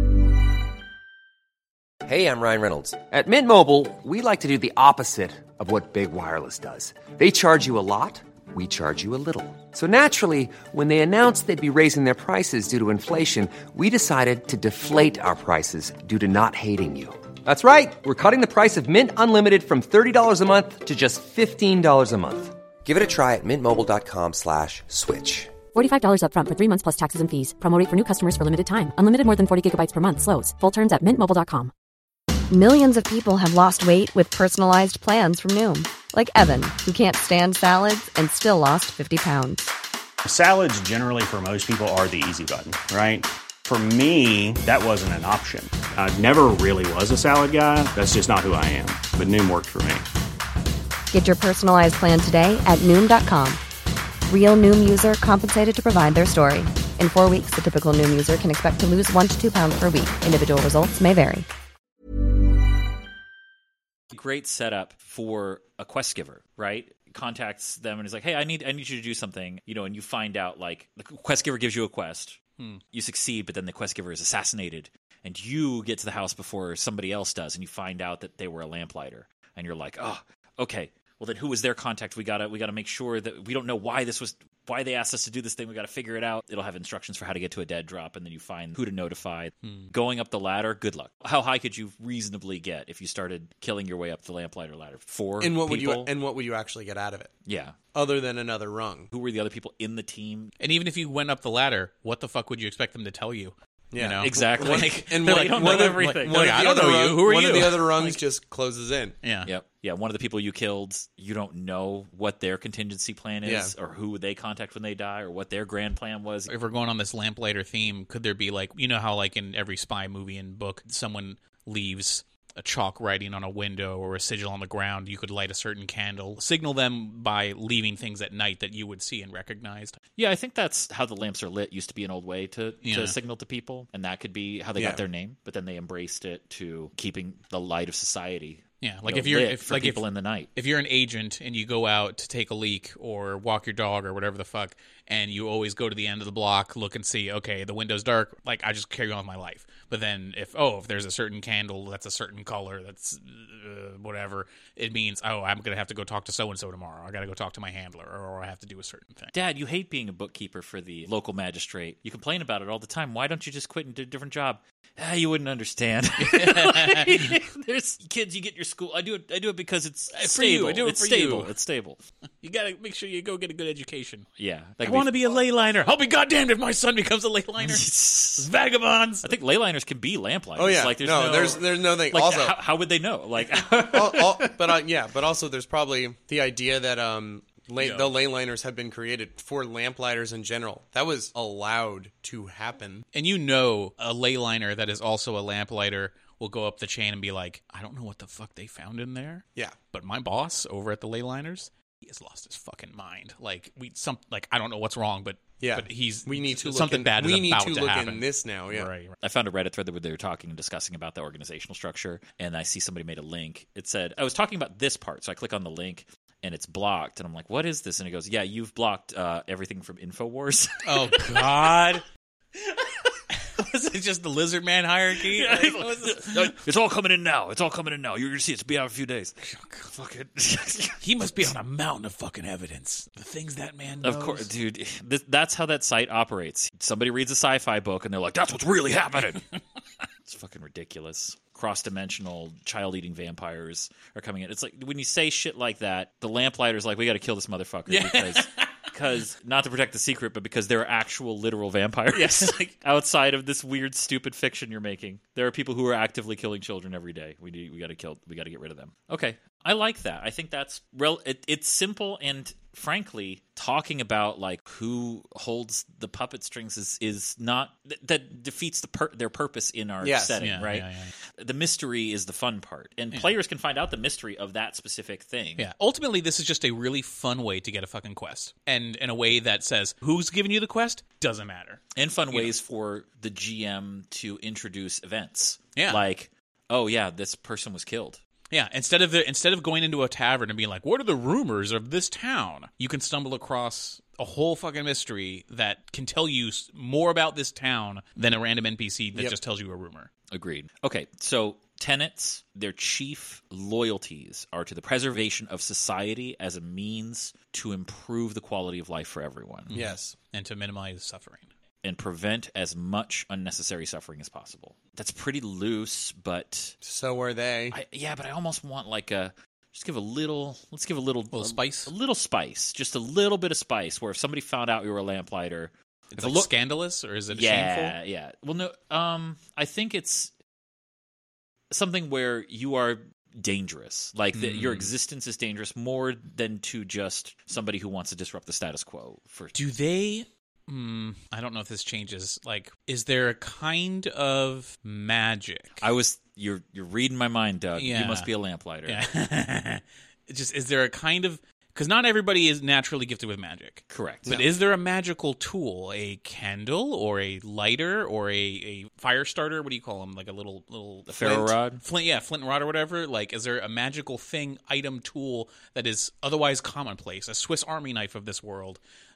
Hey, I'm Ryan Reynolds. At Mint Mobile, we like to do the opposite of what Big Wireless does. They charge you a lot, we charge you a little. So naturally, when they announced they'd be raising their prices due to inflation, we decided to deflate our prices due to not hating you. That's right. We're cutting the price of Mint Unlimited from thirty dollars a month to just fifteen dollars a month. Give it a try at mintmobile.com slash switch. forty-five dollars up front for three months plus taxes and fees. Promo rate for new customers for limited time. Unlimited more than forty gigabytes per month slows. Full terms at mint mobile dot com. Millions of people have lost weight with personalized plans from Noom. Like Evan, who can't stand salads and still lost fifty pounds. Salads generally for most people are the easy button, right? For me, that wasn't an option. I never really was a salad guy. That's just not who I am. But Noom worked for me. Get your personalized plan today at Noom dot com. Real Noom user compensated to provide their story. In four weeks, the typical Noom user can expect to lose one to two pounds per week. Individual results may vary. great setup for a quest giver, right? Contacts them and is like, hey, I need I need you to do something, you know, and you find out like the quest giver gives you a quest. Hmm. You succeed, but then the quest giver is assassinated and you get to the house before somebody else does and you find out that they were a lamplighter and you're like, oh, okay, well, then who was their contact? We gotta we gotta make sure that we don't know why this was why they asked us to do this thing. We gotta figure it out. It'll have instructions for how to get to a dead drop, and then you find who to notify. Hmm. Going up the ladder, good luck. How high could you reasonably get if you started killing your way up the lamplighter ladder? Four and what people? would you and what would you actually get out of it? Yeah. Other than another rung. Who were the other people in the team? And even if you went up the ladder, what the fuck would you expect them to tell you? Yeah, you know? Exactly. Like, and they're like, like, don't one know of, everything. One Like, of I the don't other know you. rung- Who are one you? of the other rungs Like- just closes in. Yeah. Yep. Yeah, one of the people you killed, you don't know what their contingency plan is, Yeah. or who they contact when they die, or what their grand plan was. If we're going on this lamplighter theme, could there be like, you know how like in every spy movie and book, someone leaves a chalk writing on a window or a sigil on the ground, you could light a certain candle, signal them by leaving things at night that you would see and recognize. Yeah, I think that's how the lamps are lit. Used to be an old way to, Yeah. to signal to people, and that could be how they Yeah. got their name. But then they embraced it to keeping the light of society. Yeah, like you know, if you're lit if, for like people if, in the night. if you're an agent and you go out to take a leak or walk your dog or whatever the fuck, and you always go to the end of the block, look and see, okay, the window's dark, like I just carry on with my life. But then if oh, if there's a certain candle that's a certain color, that's uh, whatever, it means oh, I'm gonna have to go talk to so and so tomorrow. I gotta go talk to my handler, or I have to do a certain thing. Dad, you hate being a bookkeeper for the local magistrate. You complain about it all the time. Why don't you just quit and do a different job? Ah, you wouldn't understand. There's kids, you get your school. I do it. I do it because it's For stable. you. I do it it's for stable. you. It's stable. You gotta make sure you go get a good education. Yeah, I want to be a ley liner. I'll be goddamned if my son becomes a ley liner. Vagabonds. I think ley liners can be lamplighters. Oh yeah, like there's no, no, there's there's no thing. Like, also, how, how would they know? Like, all, all, but uh, yeah, but also there's probably the idea that um lay, Yeah. the ley liners have been created for lamplighters in general. That was allowed to happen. And you know a ley liner that is also a lamplighter will go up the chain and be like, I don't know what the fuck they found in there. Yeah, But my boss over at the ley liners, he has lost his fucking mind. Like we some like I don't know what's wrong, but yeah. but he's we need to look something in, bad we is need about to to look happen. in this now. Yeah, Right, right. I found a Reddit thread where they were talking and discussing about the organizational structure, and I see somebody made a link. It said, I was talking about this part, so I click on the link, and it's blocked, and I'm like, what is this? And it goes, yeah, you've blocked uh, everything from InfoWars. Oh God. Was it just the lizard man hierarchy? Like, what was this? It's all coming in now. It's all coming in now. You're going to see it. It's be out in a few days. Fuck it. He must be on a mountain of fucking evidence. The things that man knows. Of course, dude. This, that's how that site operates. Somebody reads a sci-fi book, and they're like, that's what's really happening. It's fucking ridiculous. Cross-dimensional, child-eating vampires are coming in. It's like, when you say shit like that, the lamplighter's like, we got to kill this motherfucker. Yeah. Because... Because, not to protect the secret, but because there are actual literal vampires. Yes. Like, outside of this weird, stupid fiction you're making. There are people who are actively killing children every day. We need, we got to kill. We got to get rid of them. Okay, I like that. I think that's rel- it, it's simple, and frankly, talking about like who holds the puppet strings is is not th- that defeats the per- their purpose in our Yes. setting, Yeah, right? yeah, yeah. The mystery is the fun part, and players can find out the mystery of that specific thing. Yeah. Ultimately, this is just a really fun way to get a fucking quest. And in a way that says, who's giving you the quest? Doesn't matter. And fun ways for the G M to introduce events. Yeah. Like, oh yeah, this person was killed. Yeah, instead of the instead of going into a tavern and being like, what are the rumors of this town? You can stumble across a whole fucking mystery that can tell you s- more about this town than a random N P C that Yep. just tells you a rumor. Agreed. Okay, so tenets, their chief loyalties are to the preservation of society as a means to improve the quality of life for everyone. yes. And to minimize suffering. And prevent as much unnecessary suffering as possible. That's pretty loose, but So are they. I, yeah, but I almost want like a just give a little. Let's give a little, little spice? a little spice, just a little bit of spice. Where if somebody found out you were a lamplighter, It's if a like look- scandalous, or is it yeah, shameful? yeah. Well, no, um, I think it's something where you are dangerous, like that your Mm. existence is dangerous more than to just somebody who wants to disrupt the status quo. For Do they... Mm, I don't know if this changes. Like, is there a kind of magic? I was you're you're reading my mind, Doug. Yeah. You must be a lamplighter. Yeah. Just, is there a kind of... Because not everybody is naturally gifted with magic. Correct. But is there a magical tool, a candle or a lighter or a, a fire starter? What do you call them? Like a little little The ferro rod? flint, yeah, flint rod or whatever. Like, is there a magical thing, item, tool that is otherwise commonplace, a Swiss Army knife of this world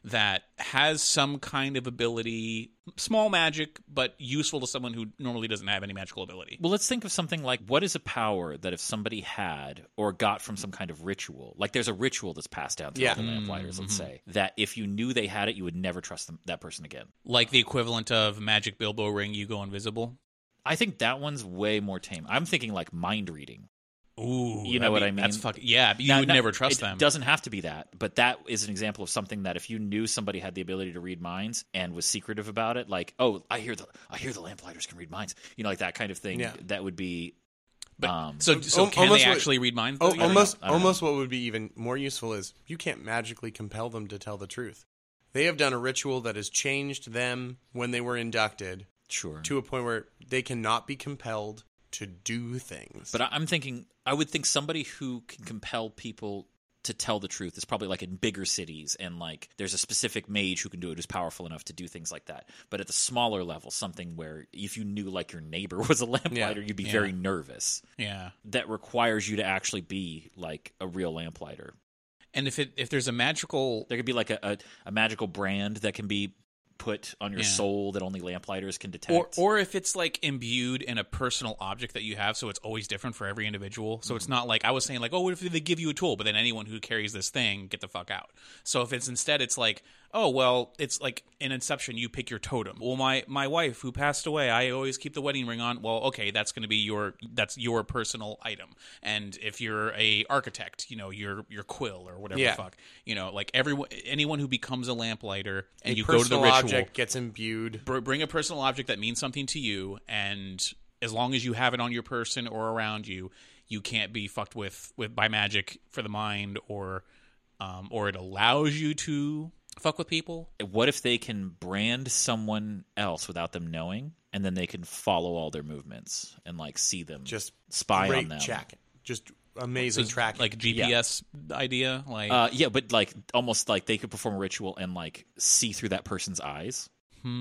that has some kind of ability, small magic, but useful to someone who normally doesn't have any magical ability. Well, let's think of something like, what is a power that if somebody had or got from some kind of ritual, like there's a ritual that's passed down through Yeah. all the Lamplighters, let's say, that if you knew they had it, you would never trust them, that person again. Like the equivalent of magic Bilbo ring, you go invisible. I think that one's way more tame. I'm thinking like mind reading. Ooh, You know what I mean? That's fucking yeah. You Now, would not- never trust it them. doesn't have to be that, but that is an example of something that if you knew somebody had the ability to read minds and was secretive about it, like, oh, I hear the I hear the Lamplighters can read minds, you know, like that kind of thing. Yeah. That would be. But, um, so, so Al- can almost they what- actually read minds? Oh, though? You don't almost, I don't know. almost what would be even more useful is you can't magically compel them to tell the truth. They have done a ritual that has changed them when they were inducted sure. to a point where they cannot be compelled to do things. But I- I'm thinking, I would think somebody who can compel people to tell the truth is probably like in bigger cities, and like there's a specific mage who can do it who's powerful enough to do things like that. But at the smaller level, something where if you knew like your neighbor was a lamplighter, you'd be Yeah. very nervous. Yeah. That requires you to actually be like a real lamplighter. And if it if there's a magical There could be like a, a, a magical brand that can be put on your Yeah. soul that only lamplighters can or detect. or if it's like imbued in a personal object that you have, so it's always different for every individual. So it's not like I was saying like, oh, what if they give you a tool, but then anyone who carries this thing, get the fuck out. So if it's instead, it's like, oh well, it's like in Inception, you pick your totem. Well, my my wife who passed away, I always keep the wedding ring on. Well, okay, that's going to be your that's your personal item. And if you're a architect, you know, your your quill or whatever Yeah. the fuck, you know, like everyone anyone who becomes a lamplighter and a you go to the personal ritual. object gets imbued. Br- bring a personal object that means something to you, and as long as you have it on your person or around you, you can't be fucked with, with by magic for the mind, or um, or it allows you to fuck with people. What if they can brand someone else without them knowing, and then they can follow all their movements and like see them, Just spy great on them. tracking. Just amazing So tracking. like G P S idea, like Uh, yeah, but like almost like they could perform a ritual and like see through that person's eyes.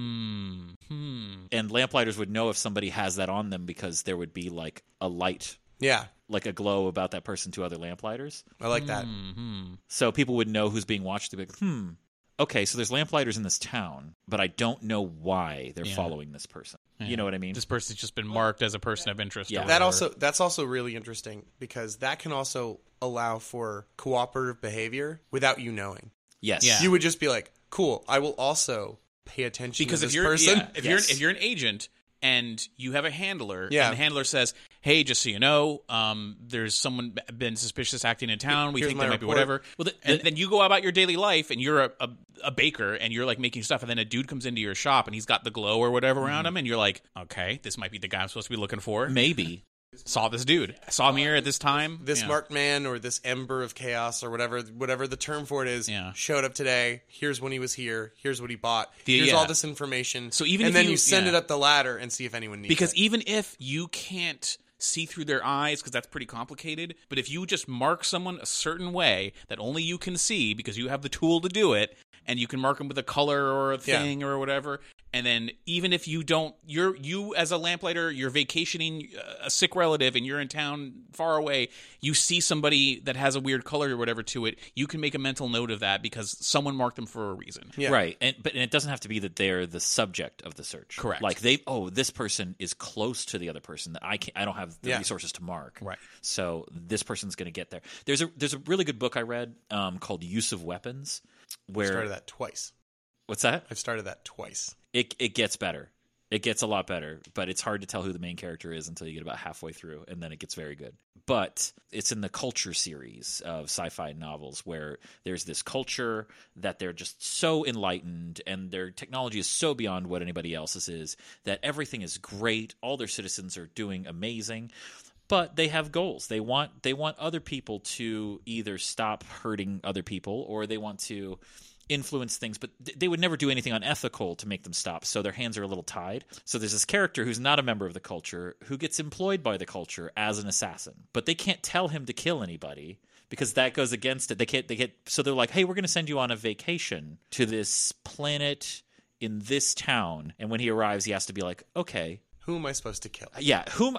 hmm, hmm. And lamplighters would know if somebody has that on them because there would be like a light, yeah, like a glow about that person to other lamplighters. I like that. Hmm. So people would know who's being watched. They'd be like, hmm, okay, so there's lamplighters in this town, but I don't know why they're Yeah. following this person. Yeah. You know what I mean? This person's just been marked as a person of interest. Yeah. or That whatever. also that's also really interesting because that can also allow for cooperative behavior without you knowing. Yes. Yeah. You would just be like, "Cool, I will also pay attention because to if this you're person." yeah, if Yes. you're if you're an agent and you have a handler, Yeah. and the handler says, "Hey, just so you know, um, there's someone b- been suspicious acting in town. We Here's think my they might be report." whatever." Well, th- and then you go about your daily life, and you're a, a a baker, and you're like making stuff, and then a dude comes into your shop, and he's got the glow or whatever around him, and you're like, "Okay, this might be the guy I'm supposed to be looking for." Maybe. Saw this dude. Saw him here at this time. This Yeah. marked man or this ember of chaos or whatever whatever the term for it is Yeah. showed up today. Here's when he was here. Here's what he bought. The- Here's yeah. all this information. So even and if then you- you, send yeah. it up the ladder and see if anyone needs Because it. even if you can't see through their eyes, because that's pretty complicated, but if you just mark someone a certain way that only you can see because you have the tool to do it, and you can mark them with a color or a Yeah. thing or whatever, and then even if you don't, you're you as a lamplighter, you're vacationing uh, a sick relative and you're in town far away, you see somebody that has a weird color or whatever to it, you can make a mental note of that because someone marked them for a reason. Yeah. Right. And but and it doesn't have to be that they're the subject of the search. Correct. Like they oh, this person is close to the other person that I can I don't have the Yeah. resources to mark. Right. So this person's going to get there. There's a there's a really good book I read um, called Use of Weapons I've where started that twice. What's that? I've started that twice. It it gets better. It gets a lot better, but it's hard to tell who the main character is until you get about halfway through, and then it gets very good. But it's in the Culture series of sci-fi novels where there's this culture that they're just so enlightened and their technology is so beyond what anybody else's is that everything is great. All their citizens are doing amazing. But they have goals. They want they want other people to either stop hurting other people or they want to influence things, but th- they would never do anything unethical to make them stop, so their hands are a little tied. So there's this character who's not a member of the culture who gets employed by the culture as an assassin, but they can't tell him to kill anybody because that goes against it. They can't. They get so they're like, hey, we're going to send you on a vacation to this planet in this town, and when he arrives, he has to be like, okay, Who am I supposed to kill? yeah, whom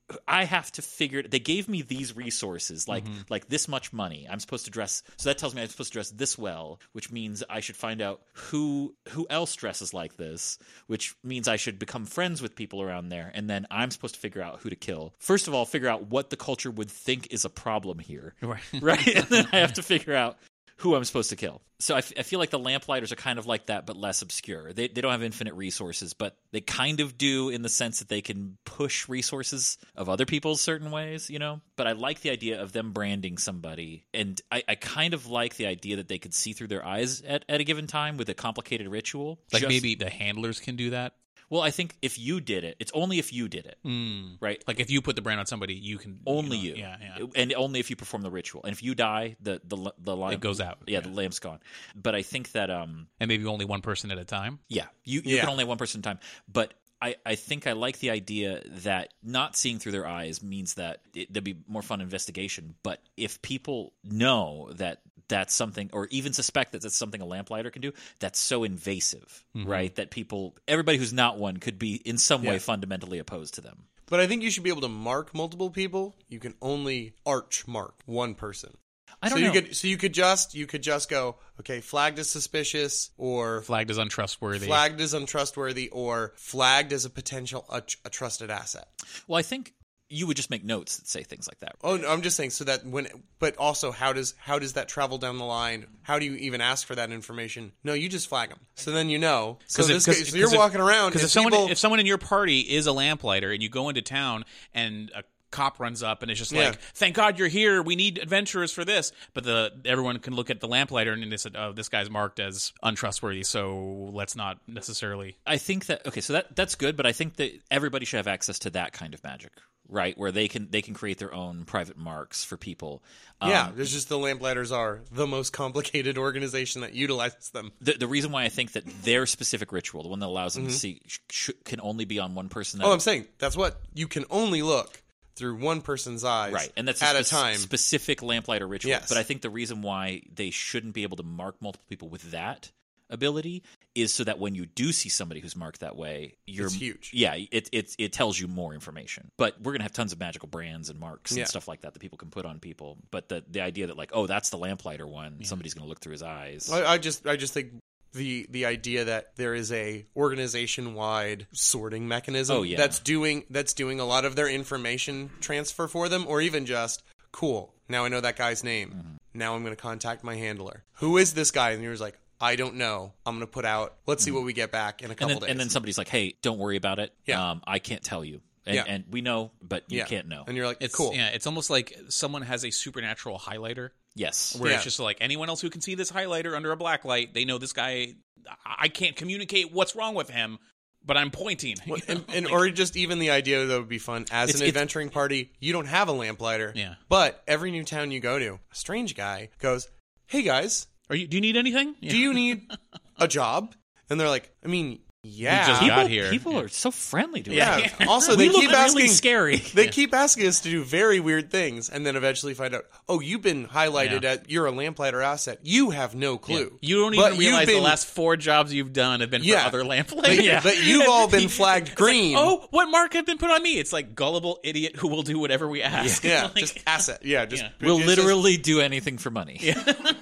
I have to figure it. They gave me these resources, like Mm-hmm. like this much money. I'm supposed to dress, so that tells me I'm supposed to dress this well, which means I should find out who who else dresses like this, which means I should become friends with people around there, and then I'm supposed to figure out who to kill. First of all, figure out what the culture would think is a problem here, Right. right? And then I have to figure out who I'm supposed to kill. So I, f- I feel like the Lamplighters are kind of like that, but less obscure. They they don't have infinite resources, but they kind of do in the sense that they can push resources of other people's certain ways, you know? But I like the idea of them branding somebody, and I, I kind of like the idea that they could see through their eyes at, at a given time with a complicated ritual. Like Just- maybe the handlers can do that. Well, I think if you did it, it's only if you did it, Mm. right? Like if you put the brand on somebody, you can Only know, you, Yeah, yeah. and only if you perform the ritual. And if you die, the the the lamp It goes out. Yeah, the lamp's gone. But I think that um, And maybe only one person at a time. yeah, you you Yeah. can only have one person at a time. But I, I think I like the idea that not seeing through their eyes means that it, there'd be more fun investigation. But if people know that that's something, or even suspect that that's something a lamplighter can do, that's so invasive, right? That people, everybody who's not one, could be in some way Yeah. fundamentally opposed to them. But I think you should be able to mark multiple people. You can only arch mark one person. I don't so know. You could, so you could just you could just go, okay, flagged as suspicious, or Flagged as untrustworthy. flagged as untrustworthy, or flagged as a potential a, a trusted asset. Well, I think you would just make notes that say things like that. Oh, no, I'm just saying so that when, but also how does how does that travel down the line? How do you even ask for that information? No, you just flag them. So then you know. So, if- this guy, so you're if- walking around. Because if and someone people- if someone in your party is a lamplighter and you go into town and a cop runs up and it's just Yeah. like, "Thank God you're here. We need adventurers for this." But the everyone can look at the lamplighter and they said, "Oh, this guy's marked as untrustworthy, so let's not necessarily." I think that okay, so that that's good, but I think that everybody should have access to that kind of magic, right? Where they can they can create their own private marks for people. Um, yeah, there's just the Lamplighters are the most complicated organization that utilizes them. The, the reason why I think that their specific ritual, the one that allows them to see, sh- sh- can only be on one person. That Oh, I'm saying that's what you can only look through one person's eyes, right, and that's at a, a spec- time. specific lamplighter ritual. Yes. But I think the reason why they shouldn't be able to mark multiple people with that ability is so that when you do see somebody who's marked that way, you're It's huge. Yeah, it it it tells you more information. But we're gonna have tons of magical brands and marks Yeah. and stuff like that that people can put on people. But the the idea that like, oh, that's the lamplighter one, somebody's gonna look through his eyes. I, I just I just think the the idea that there is a organization wide sorting mechanism Oh, yeah. that's doing that's doing a lot of their information transfer for them, or even just cool. Now I know that guy's name. Mm-hmm. Now I'm going to contact my handler. Who is this guy? And you're just like, I don't know. I'm going to put out. Let's see what we get back in a and couple then, days. and then somebody's like, hey, don't worry about it. Yeah. Um, I can't tell you. And, Yeah. and we know, but you yeah. can't know. And you're like, It's cool. Yeah, it's almost like someone has a supernatural highlighter Yes. where Yeah. it's just like anyone else who can see this highlighter under a black light, they know this guy. I can't communicate what's wrong with him, but I'm pointing. Well, You know, and, and like- or just even the idea that would be fun as It's- an it's- adventuring party, you don't have a lamplighter. Yeah. But every new town you go to, a strange guy goes, "Hey guys, Are you? Do you need anything? do you need a job?" And they're like, "I mean, yeah." just People, got here. people are so friendly to us. yeah. Yeah. Also, We they look keep really asking scary. They keep asking us to do very weird things, and then eventually find out, "Oh, you've been highlighted Yeah. at you're a lamplighter asset. You have no clue. You don't But even you've realize the been- last four jobs you've done have been for Yeah. other But, lamplighters. Yeah. but you've all been flagged It's like, green. oh, what mark have been put on me? It's like gullible idiot who will do whatever we ask. yeah, Like- just asset. Yeah, just Yeah. We'll it's just- literally do anything for money.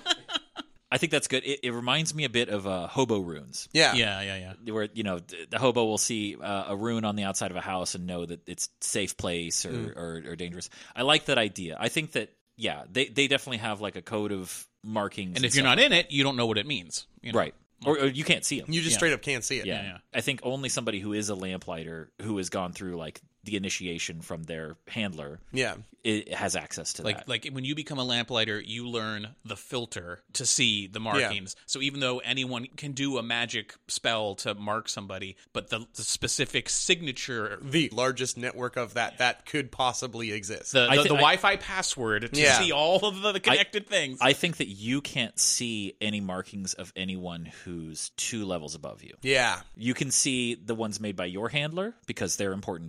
I think that's good. It, it reminds me a bit of uh, hobo runes. yeah, yeah, yeah, yeah. Where, you know, th- the hobo will see uh, a rune on the outside of a house and know that it's safe place or, Mm. or, or dangerous. I like that idea. I think that, yeah, they, they definitely have like a code of markings. And if you're not in it, you don't know what it means. You know? right. Or, or you can't see them. You just Yeah. straight up can't see it. yeah. yeah. I think only somebody who is a lamplighter who has gone through like the initiation from their handler yeah. it has access to Like that. like when you become a lamplighter, you learn the filter to see the markings. So even though anyone can do a magic spell to mark somebody, but the, the specific signature, The largest network of that that could possibly exist. the, I the, thi- the I- Wi-Fi password to Yeah. see all of the, the connected things. I think that you can't see any markings of anyone who's two levels above you. yeah. You can see the ones made by your handler because they're important to you. and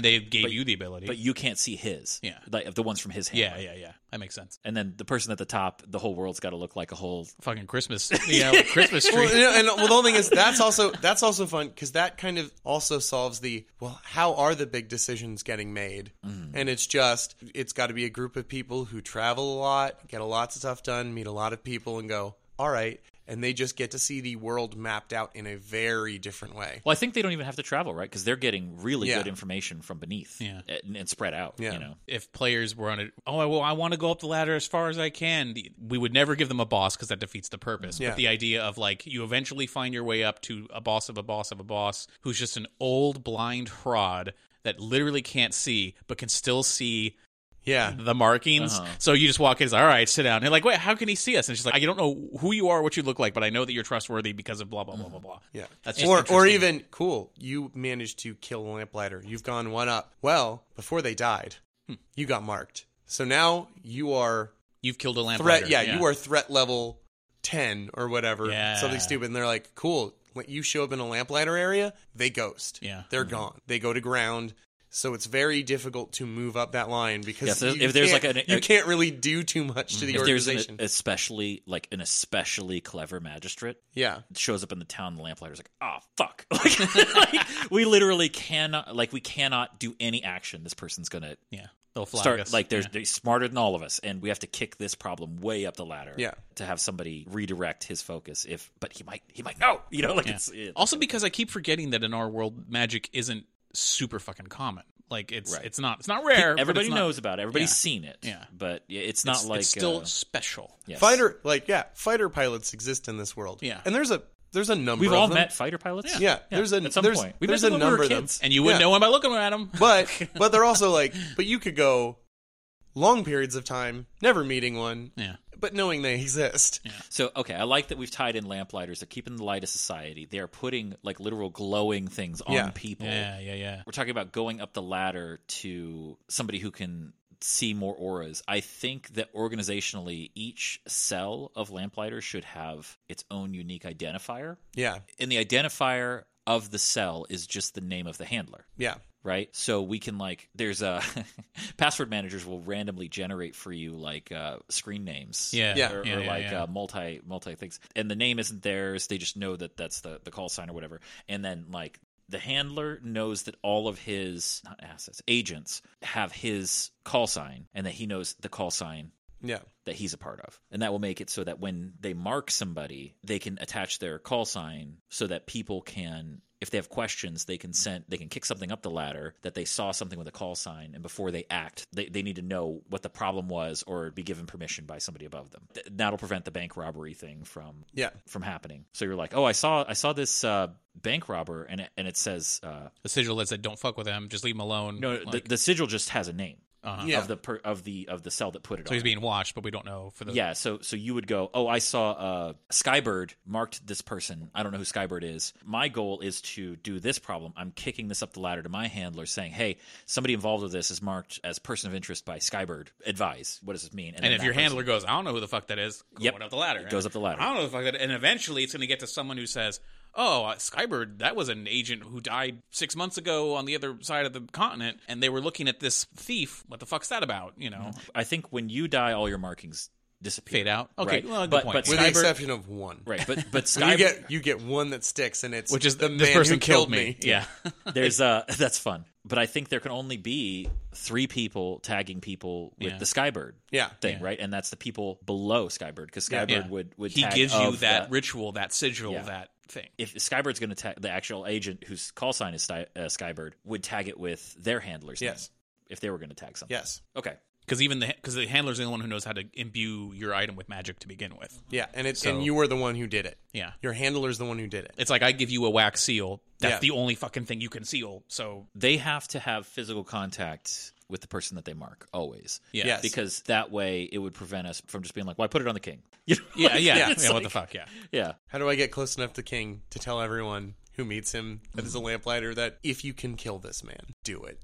they gave but, you the ability. but you can't see his. Yeah. Like the ones from his hand. yeah, yeah, yeah. That makes sense. And then the person at the top, the whole world's got to look like a whole. Fucking Christmas, you know, Christmas tree. Well, you know, and well, the whole thing is that's also that's also fun because that kind of also solves the well, how are the big decisions getting made? Mm. And it's just it's got to be a group of people who travel a lot, get a lots of stuff done, meet a lot of people, and go, all right. And they just get to see the world mapped out in a very different way. Well, I think they don't even have to travel, right? Because they're getting really Yeah. good information from beneath, Yeah. and, and spread out. Yeah. You know, If players were on it, oh, well, I want to go up the ladder as far as I can. We would never give them a boss because that defeats the purpose. Yeah. But the idea of like you eventually find your way up to a boss of a boss of a boss who's just an old blind fraud that literally can't see but can still see Yeah. the markings. Uh-huh. So you just walk in, it's like, all right, sit down. And you're like, wait, how can he see us? And she's like, I don't know who you are, what you look like, but I know that you're trustworthy because of blah, blah, blah, blah, blah. Yeah. That's just or or interesting. even cool, you managed to kill the lamplighter. You've gone one up. Well, before they died, Hmm. you got marked. So now you are You've killed a lamplighter. threat. Yeah, you are threat level ten or whatever. Yeah. Something stupid. And they're like, cool. When you show up in a lamplighter area, they ghost. Yeah. They're gone. They go to ground. So it's very difficult to move up that line because Yeah, so you if there's can't- like an- you a- can't really do too much to the if there's an organization. especially like an especially clever magistrate yeah. shows up in the town, the lamplighter's like, oh fuck, like, like, we literally cannot, like, we cannot do any action. This person's gonna Yeah. They'll flag start us. like they're, Yeah. they're smarter than all of us, and we have to kick this problem way up the ladder. Yeah. To have somebody redirect his focus, if but he might he might know, you know, like Yeah. it's it, Also because I keep forgetting that in our world, magic isn't super fucking common. Like it's Right. it's not it's not rare. but everybody it's not- knows about it. Everybody's Yeah. seen it. Yeah. But yeah, it's not it's, like it's still uh, special. yes. Fighter, like, yeah, fighter pilots exist in this world. Yeah. And there's a there's a number We've of all them. met fighter pilots. Yeah, there's a at some there's, point. We there's met a them when we were number of them. kids. And you wouldn't Yeah. know him by looking at him. But but they're also like, but you could go long periods of time never meeting one, Yeah. but knowing they exist. So, okay, I like that we've tied in lamplighters. They're keeping the light of society. They are putting, like, literal glowing things on Yeah. people. Yeah, yeah, yeah. We're talking about going up the ladder to somebody who can see more auras. I think that organizationally, each cell of lamplighters should have its own unique identifier. Yeah, And the identifier of the cell is just the name of the handler. yeah, Right, so we can like. There's a password managers will randomly generate for you like uh, screen names, Yeah. Yeah. or, Yeah, or yeah, like yeah. Uh, multi multi things, and the name isn't theirs. They just know that that's the the call sign or whatever, and then like the handler knows that all of his not assets agents have his call sign, and that he knows the call sign yeah, that he's a part of. And that will make it so that when they mark somebody, they can attach their call sign so that people can, if they have questions, they can send, they can kick something up the ladder that they saw something with a call sign, and before they act, they, they need to know what the problem was or be given permission by somebody above them. Th- That'll prevent the bank robbery thing from yeah, from happening. So you're like, oh, I saw I saw this uh, bank robber, and it, and it says uh, The sigil that said, "Don't fuck with him. Just leave him alone." no, Like, the, the sigil just has a name uh-huh. Yeah. of the per, of the of the cell that put it So on. he's being watched, but we don't know for the. Yeah, so so you would go, oh, I saw uh, Skybird marked this person. I don't know who Skybird is. My goal is to do this problem. I'm kicking this up the ladder to my handler, saying, hey, somebody involved with this is marked as person of interest by Skybird. Advise. What does this mean? And then if that your person- handler goes, I don't know who the fuck that is, going Yep. up the ladder. It goes up the ladder. I don't know who the fuck that is. And eventually it's going to get to someone who says, oh, uh, Skybird, that was an agent who died six months ago on the other side of the continent, and they were looking at this thief. What the fuck's that about? You know? I think when you die, all your markings disappear. Fade out? Okay, Right. well, good but, point. But with the Skybird, exception of one. right, but but When you Skybird, get you get one that sticks, and it's Which is the this man person who killed me. Yeah. there's uh that's fun. But I think there can only be three people tagging people with Yeah. the Skybird Yeah. thing, Yeah. right? And that's the people below Skybird, because Skybird Yeah. would, would he tag gives you of that the- ritual, that sigil, Yeah. that thing. If Skybird's going to tag the actual agent whose call sign is Sky, uh, Skybird, would tag it with their handler's Yes. name if they were going to tag something. Yes. Okay. Because even the because the handler's the only one who knows how to imbue your item with magic to begin with. Yeah, and it's So- and you were the one who did it. Yeah. Your handler's the one who did it. It's like I give you a wax seal. That's Yeah. the only fucking thing you can seal. So They have to have physical contact with the person that they mark, always. yeah, Yes. Because that way it would prevent us from just being like, well, I put it on the king. You know? yeah, yeah, yeah. It's What like- the fuck? Yeah. Yeah. How do I get close enough to King to tell everyone who meets him that is a Mm-hmm. lamplighter that if you can kill this man, do it?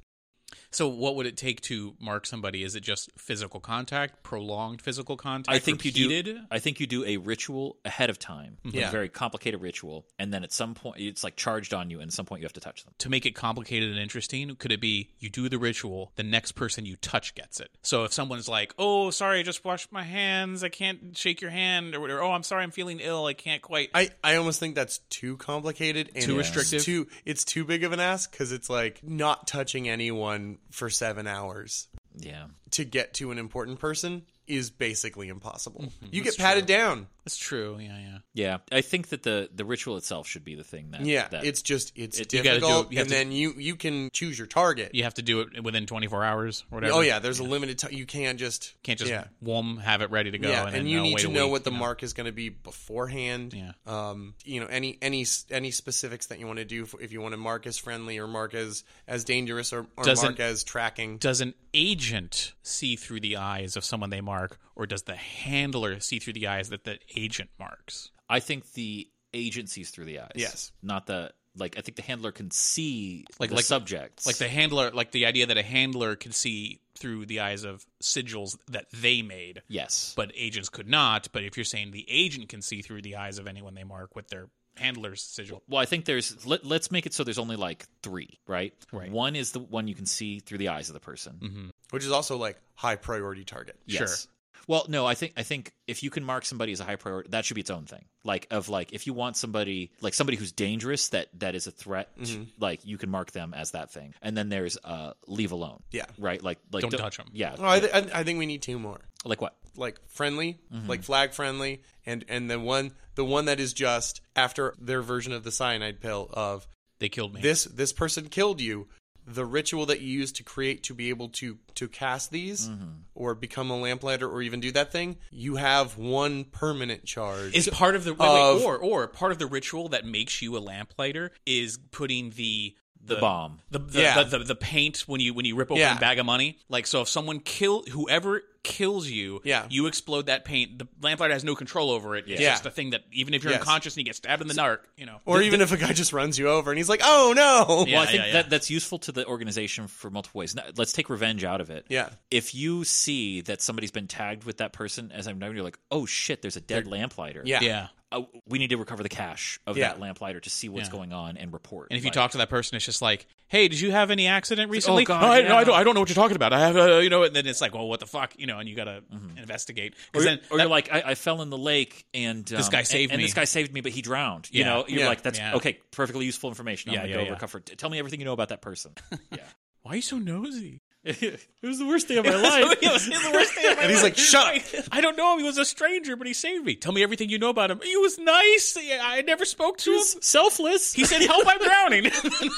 So what would it take to mark somebody? Is it just physical contact, prolonged physical contact? I think repeated? you do. I think you do a ritual ahead of time, Yeah. a very complicated ritual, and then at some point it's like charged on you, and at some point you have to touch them. To make it complicated and interesting, could it be you do the ritual, the next person you touch gets it? So if someone's like, "Oh, sorry, I just washed my hands. I can't shake your hand," or whatever. "Oh, I'm sorry, I'm feeling ill. I can't quite." I, I almost think that's too complicated and Too it's restrictive? Too, it's too big of an ask because it's like not touching anyone for seven hours Yeah. to get to an important person is basically impossible. Mm-hmm. You get patted down. That's true. Yeah, yeah. Yeah, I think that the, the ritual itself should be the thing that. Yeah, that, it's just it's It- you gotta do difficult, it- you have and to- then you you can choose your target. You have to do it within twenty-four hours or whatever. Oh yeah, there's a limited time. You can't just Can't just yeah. whoom, have it ready to go. Yeah, and, and, then, you uh, need wait to a know week, what the you know? mark is going to be beforehand. Yeah. Um, you know, any any any specifics that you want to do for, if you want to mark as friendly or mark as as dangerous or, or Doesn't- mark as tracking. Does an agent see through the eyes of someone they mark, or does the handler see through the eyes that the agent marks? I think the agent sees through the eyes. Yes. Not the like. I think the handler can see Like- the like- subjects. Like the handler, like the idea that a handler can see through the eyes of sigils that they made, yes. but agents could not. But if you're saying the agent can see through the eyes of anyone they mark with their handler's sigil, Well, I think there's. Let, let's make it so there's only like three, right? Right. One is the one you can see through the eyes of the person. Mm-hmm. Which is also like high priority target. Yes. Sure. Well, no, I think I think if you can mark somebody as a high priority, that should be its own thing. Like of like if you want somebody like somebody who's dangerous that that is a threat, Mm-hmm. like you can mark them as that thing. And then there's uh leave alone. Yeah. Right. Like like Don't touch 'em. Yeah. Oh, I, th- I I think we need two more. Like what? Like friendly, Mm-hmm. like flag friendly, and and the one the one that is just after their version of the cyanide pill of they killed me. this this person killed you. The ritual that you use to create to be able to to cast these Mm-hmm. or become a lamplighter or even do that thing, you have one permanent charge. is part of the wait, of- wait, or or part of the ritual that makes you a lamplighter is putting the The bomb. the the, Yeah. the, the the paint when you when you rip open Yeah. a bag of money. Like so, if someone kill whoever kills you, Yeah. you explode that paint. The lamplighter has no control over it. It's Yeah. just a thing that even if you're Yes. unconscious and you get stabbed in the dark, you know. or even if a guy just runs you over and he's like, "Oh no!" Yeah. Well, I think yeah. that that's useful to the organization for multiple ways. Now, let's take revenge out of it. Yeah. If you see that somebody's been tagged with that person as I'm knowing, you're like, oh shit, there's a dead lamplighter. Yeah. Yeah. Uh, we need to recover the cash of Yeah. that lamplighter to see what's Yeah. going on and report. And if you Like, talk to that person, it's just like, "Hey, did you have any accident recently?" God, "No, I, no, yeah. I don't. I don't know what you're talking about. I have, uh, you know." And then it's like, "Well, what the fuck?" You know, and you gotta investigate. Or, Because then, or that- you're like, I, I fell in the lake and um, This guy saved and, and me. this guy saved me, but he drowned. You Yeah. know, you're Yeah. like, that's Yeah. okay, perfectly useful information. I'm Yeah, gonna yeah, go yeah. recover. T- Tell me everything you know about that person. Yeah, "Why are you so nosy?" it was the worst day of my life. It was the worst thing of my And he's life. like, "Shut up." I, I don't know him. He was a stranger, but he saved me. Tell me everything you know about him. He was nice. I never spoke to him. Selfless. He said, "Help, I'm drowning."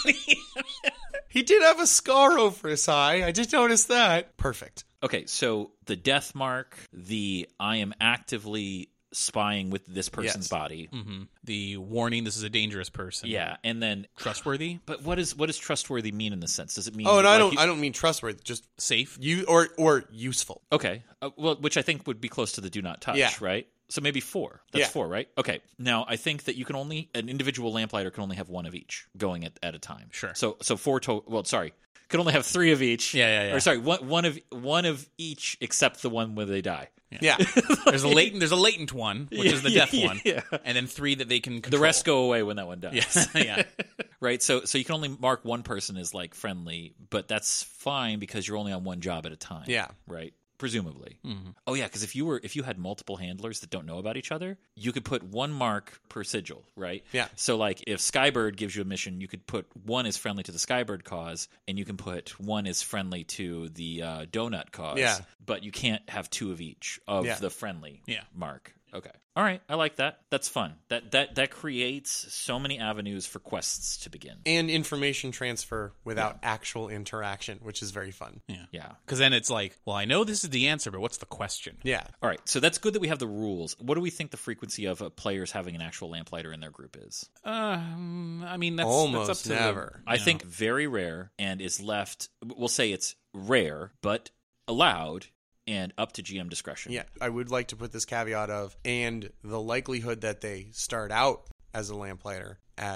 He did have a scar over his eye. I just noticed that. Perfect. Okay, so the death mark, the I am actively spying with this person's Yes. body. hmm The warning: this is a dangerous person. Yeah, and then Trustworthy, but what is what does trustworthy mean in this sense? Does it mean Oh, and like I don't you- I don't mean trustworthy, just safe. you or or useful. Okay. Uh, well, which I think would be close to the do not touch, Yeah. right? So maybe four. That's Yeah. four, right? Okay. Now, I think that you can only, an individual lamplighter can only have one of each going at, at a time. Sure. So so four total, well, sorry, can only have three of each. Yeah, yeah, yeah. Or sorry, one, one of one of each except the one where they die. Yeah. There's a latent. There's a latent one, which is the Yeah, death yeah, one, yeah. and then three that they can. The Control. rest go away when that one dies. Yes. yeah. Right? So so you can only mark one person as like friendly, but that's fine because you're only on one job at a time. Yeah. Right? Presumably. Mm-hmm. Oh yeah, because if you were if you had multiple handlers that don't know about each other, you could put one mark per sigil, right? Yeah. So like if Skybird gives you a mission, you could put one is friendly to the Skybird cause, and you can put one is friendly to the uh, Donut cause. Yeah. But you can't have two of each of Yeah. the friendly Yeah. mark. Okay. All right. I like that. That's fun. That that that creates so many avenues for quests to begin. And information transfer without actual interaction, which is very fun. Yeah. Yeah. Because then it's like, well, I know this is the answer, but what's the question? Yeah. All right. So that's good that we have the rules. What do we think the frequency of uh, players having an actual lamplighter in their group is? Um, I mean, that's Almost that's up to never. The, I you know. think very rare and is left, we'll say it's rare, but allowed and up to G M discretion. Yeah. I would like to put this caveat of, and the likelihood that they start out as a lamplighter at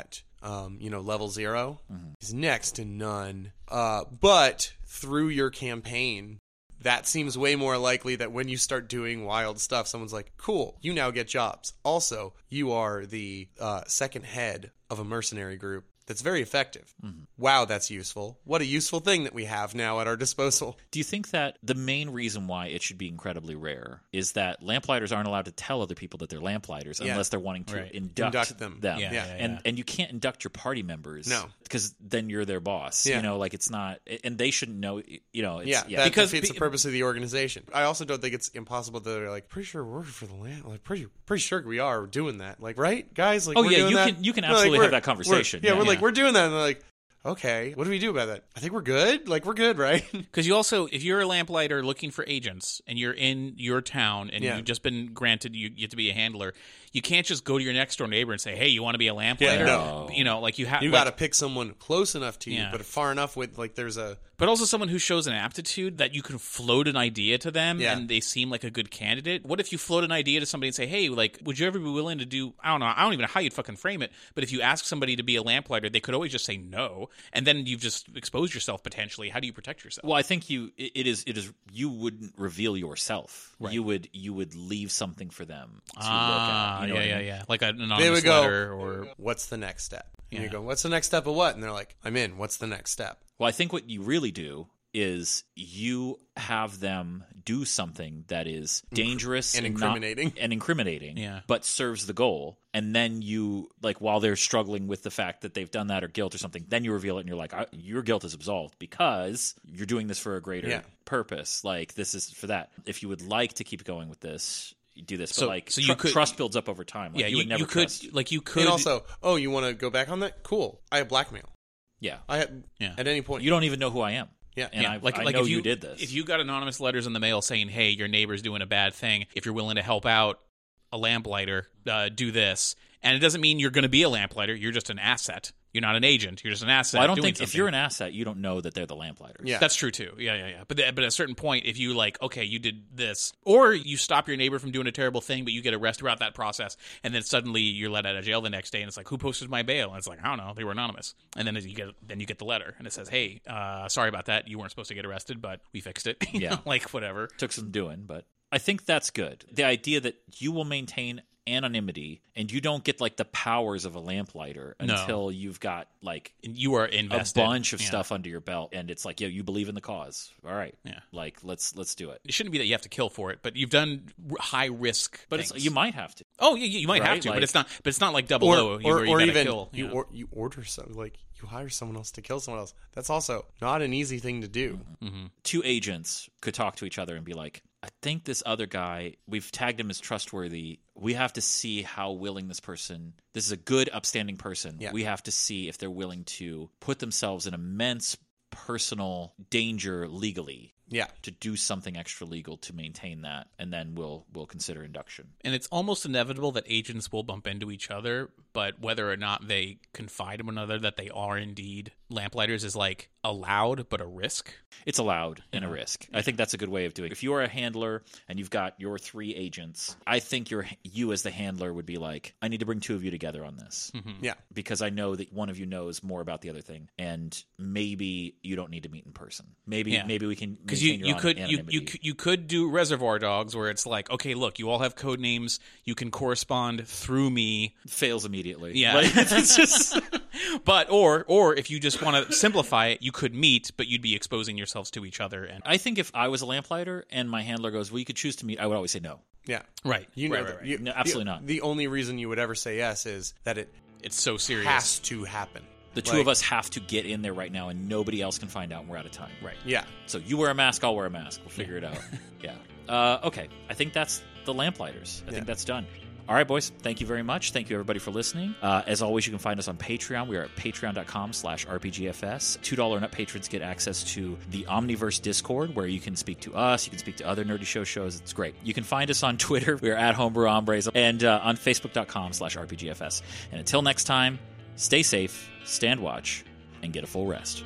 um, you know, level zero Mm-hmm. is next to none. Uh, but through your campaign, that seems way more likely that when you start doing wild stuff, someone's like, cool, you now get jobs. Also, you are the uh, second head of a mercenary group that's very effective. Mm-hmm. Wow, that's useful. What a useful thing that we have now at our disposal. Do you think that the main reason why it should be incredibly rare is that lamplighters aren't allowed to tell other people that they're lamplighters Yeah. unless they're wanting to Right. induct, Induct them. them? Yeah, yeah, yeah. And and you can't induct your party members. No. Because then you're their boss. Yeah. You know, like it's not, and they shouldn't know, you know, it's, Yeah, yeah. that Because defeats be- the purpose of the organization. I also don't think it's impossible that they're like, pretty sure we're for the land. Like, pretty, pretty sure we are doing that. Like, right, guys? Like, Oh, we're yeah, doing you that? can- you can No, like, absolutely we're- have that conversation. we're- yeah, Yeah. we're like, Yeah. we're doing that. And they're like, okay, what do we do about that? I think we're good. Like, we're good, right? Because you also, if you're a lamplighter looking for agents and you're in your town and Yeah. you've just been granted you get to be a handler, you can't just go to your next door neighbor and say, "Hey, you want to be a lamplighter?" no. You know, like you have. You like, got to pick someone close enough to you, Yeah. but far enough with like there's a but also someone who shows an aptitude that you can float an idea to them Yeah. and they seem like a good candidate. What if you float an idea to somebody and say, "Hey, like, would you ever be willing to do?" I don't know. I don't even know how you'd fucking frame it. But if you ask somebody to be a lamplighter, they could always just say no, and then you've just exposed yourself potentially. How do you protect yourself? Well, I think you it it is it is you wouldn't reveal yourself. Right. You would you would leave something for them to ah, look at. You know yeah, what I yeah, mean? yeah. Like an anonymous they would go, letter or what's the next step? And you Yeah. go, what's the next step of what? And they're like, I'm in. What's the next step? Well, I think what you really do is you have them do something that is dangerous And not- incriminating. and incriminating, Yeah. but serves the goal. And then you, like, while they're struggling with the fact that they've done that or guilt or something, then you reveal it and you're like, I, your guilt is absolved because you're doing this for a greater Yeah. purpose. Like, this is for that. If you would like to keep going with this, you do this. But, So- like, so tr- you could- trust builds up over time. Like, yeah, you, you, would never you could trust. like you could And also, oh, you want to go back on that? Cool. I have blackmail. Yeah. I have, Yeah. at any point. You don't even know who I am. Yeah. And yeah, I, like, I like know if you, you did this. If you got anonymous letters in the mail saying, "Hey, your neighbor's doing a bad thing. If you're willing to help out a lamplighter, uh, do this," and it doesn't mean you're going to be a lamplighter. You're just an asset. You're not an agent. You're just an asset. Well, I don't doing think if something. you're an asset, you don't know that they're the lamplighters. Yeah. That's true too. Yeah, yeah, yeah. But th- but at a certain point, if you like, okay, you did this, or you stop your neighbor from doing a terrible thing, but you get arrested throughout that process, and then suddenly you're let out of jail the next day, and it's like, who posted my bail? And it's like, I don't know, they were anonymous. And then as you get then you get the letter, and it says, hey, uh, sorry about that. You weren't supposed to get arrested, but we fixed it. You Yeah. know, like whatever. Took some doing, but I think that's good. The idea that you will maintain anonymity and you don't get like the powers of a lamplighter No. until you've got like And you are a invested. bunch of Yeah. stuff under your belt, and it's like, yo, you believe in the cause. All right, Yeah. like let's let's do it. It shouldn't be that you have to kill for it, but you've done r- high risk. But things. it's, you might have to. Oh, yeah, you might have Right? to, Like- but it's not. But it's not like double or, O, or, where you or gotta even kill. you, You know? or, you order some like you hire someone else to kill someone else. That's also not an easy thing to do. Two agents could talk to each other and be like, I think this other guy, we've tagged him as trustworthy. We have to see how willing this person, this is a good, upstanding person. Yeah. We have to see if they're willing to put themselves in immense personal danger legally Yeah. to do something extra legal to maintain that, and then we'll we'll consider induction. And it's almost inevitable that agents will bump into each other, but whether or not they confide in one another that they are indeed lamplighters is like allowed, but a risk. It's allowed and a risk. I think that's a good way of doing it. If you are a handler and you've got your three agents, I think your you as the handler would be like, I need to bring two of you together on this. Yeah. Because I know that one of you knows more about the other thing, and maybe you don't need to meet in person. Maybe Yeah. maybe we can Because you, maintain you your could you, anonymity. you c- you could do Reservoir Dogs where it's like, okay, look, you all have code names, you can correspond through me. fails immediately. Yeah, Like, it's just. But or or if you just want to simplify it, you could meet, but you'd be exposing yourselves to each other. And I think if I was a lamplighter and my handler goes, well, you could choose to meet, I would always say no. Yeah. right, You know right, that. right, right. You- No, absolutely the, not. The only reason you would ever say yes is that it It's so serious. has to happen. The two Like- of us have to get in there right now, and nobody else can find out, and we're out of time. Right. Yeah. So you wear a mask, I'll wear a mask. We'll figure it out. Yeah. Uh, okay. I think that's the Lamplighters. I Yeah. think that's done. All right, boys. Thank you very much. Thank you, everybody, for listening. Uh, as always, you can find us on Patreon. We are at patreon.com slash RPGFS. two dollars and up patrons get access to the Omniverse Discord, where you can speak to us. You can speak to other Nerdy Show shows. It's great. You can find us on Twitter. We're at Homebrew Hombres. And uh, on Facebook.com slash RPGFS. And until next time, stay safe, stand watch, and get a full rest.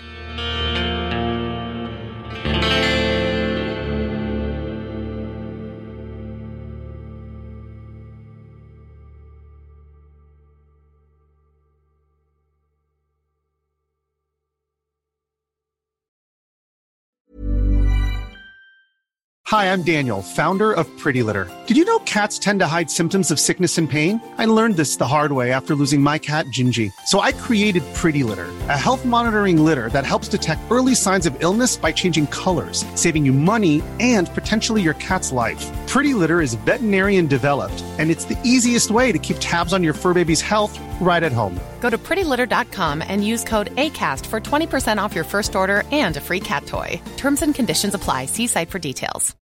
Hi, I'm Daniel, founder of Pretty Litter. Did you know cats tend to hide symptoms of sickness and pain? I learned this the hard way after losing my cat, Gingy. So I created Pretty Litter, a health monitoring litter that helps detect early signs of illness by changing colors, saving you money and potentially your cat's life. Pretty Litter is veterinarian developed, and it's the easiest way to keep tabs on your fur baby's health right at home. Go to pretty litter dot com and use code ACAST for twenty percent off your first order and a free cat toy. Terms and conditions apply. See site for details.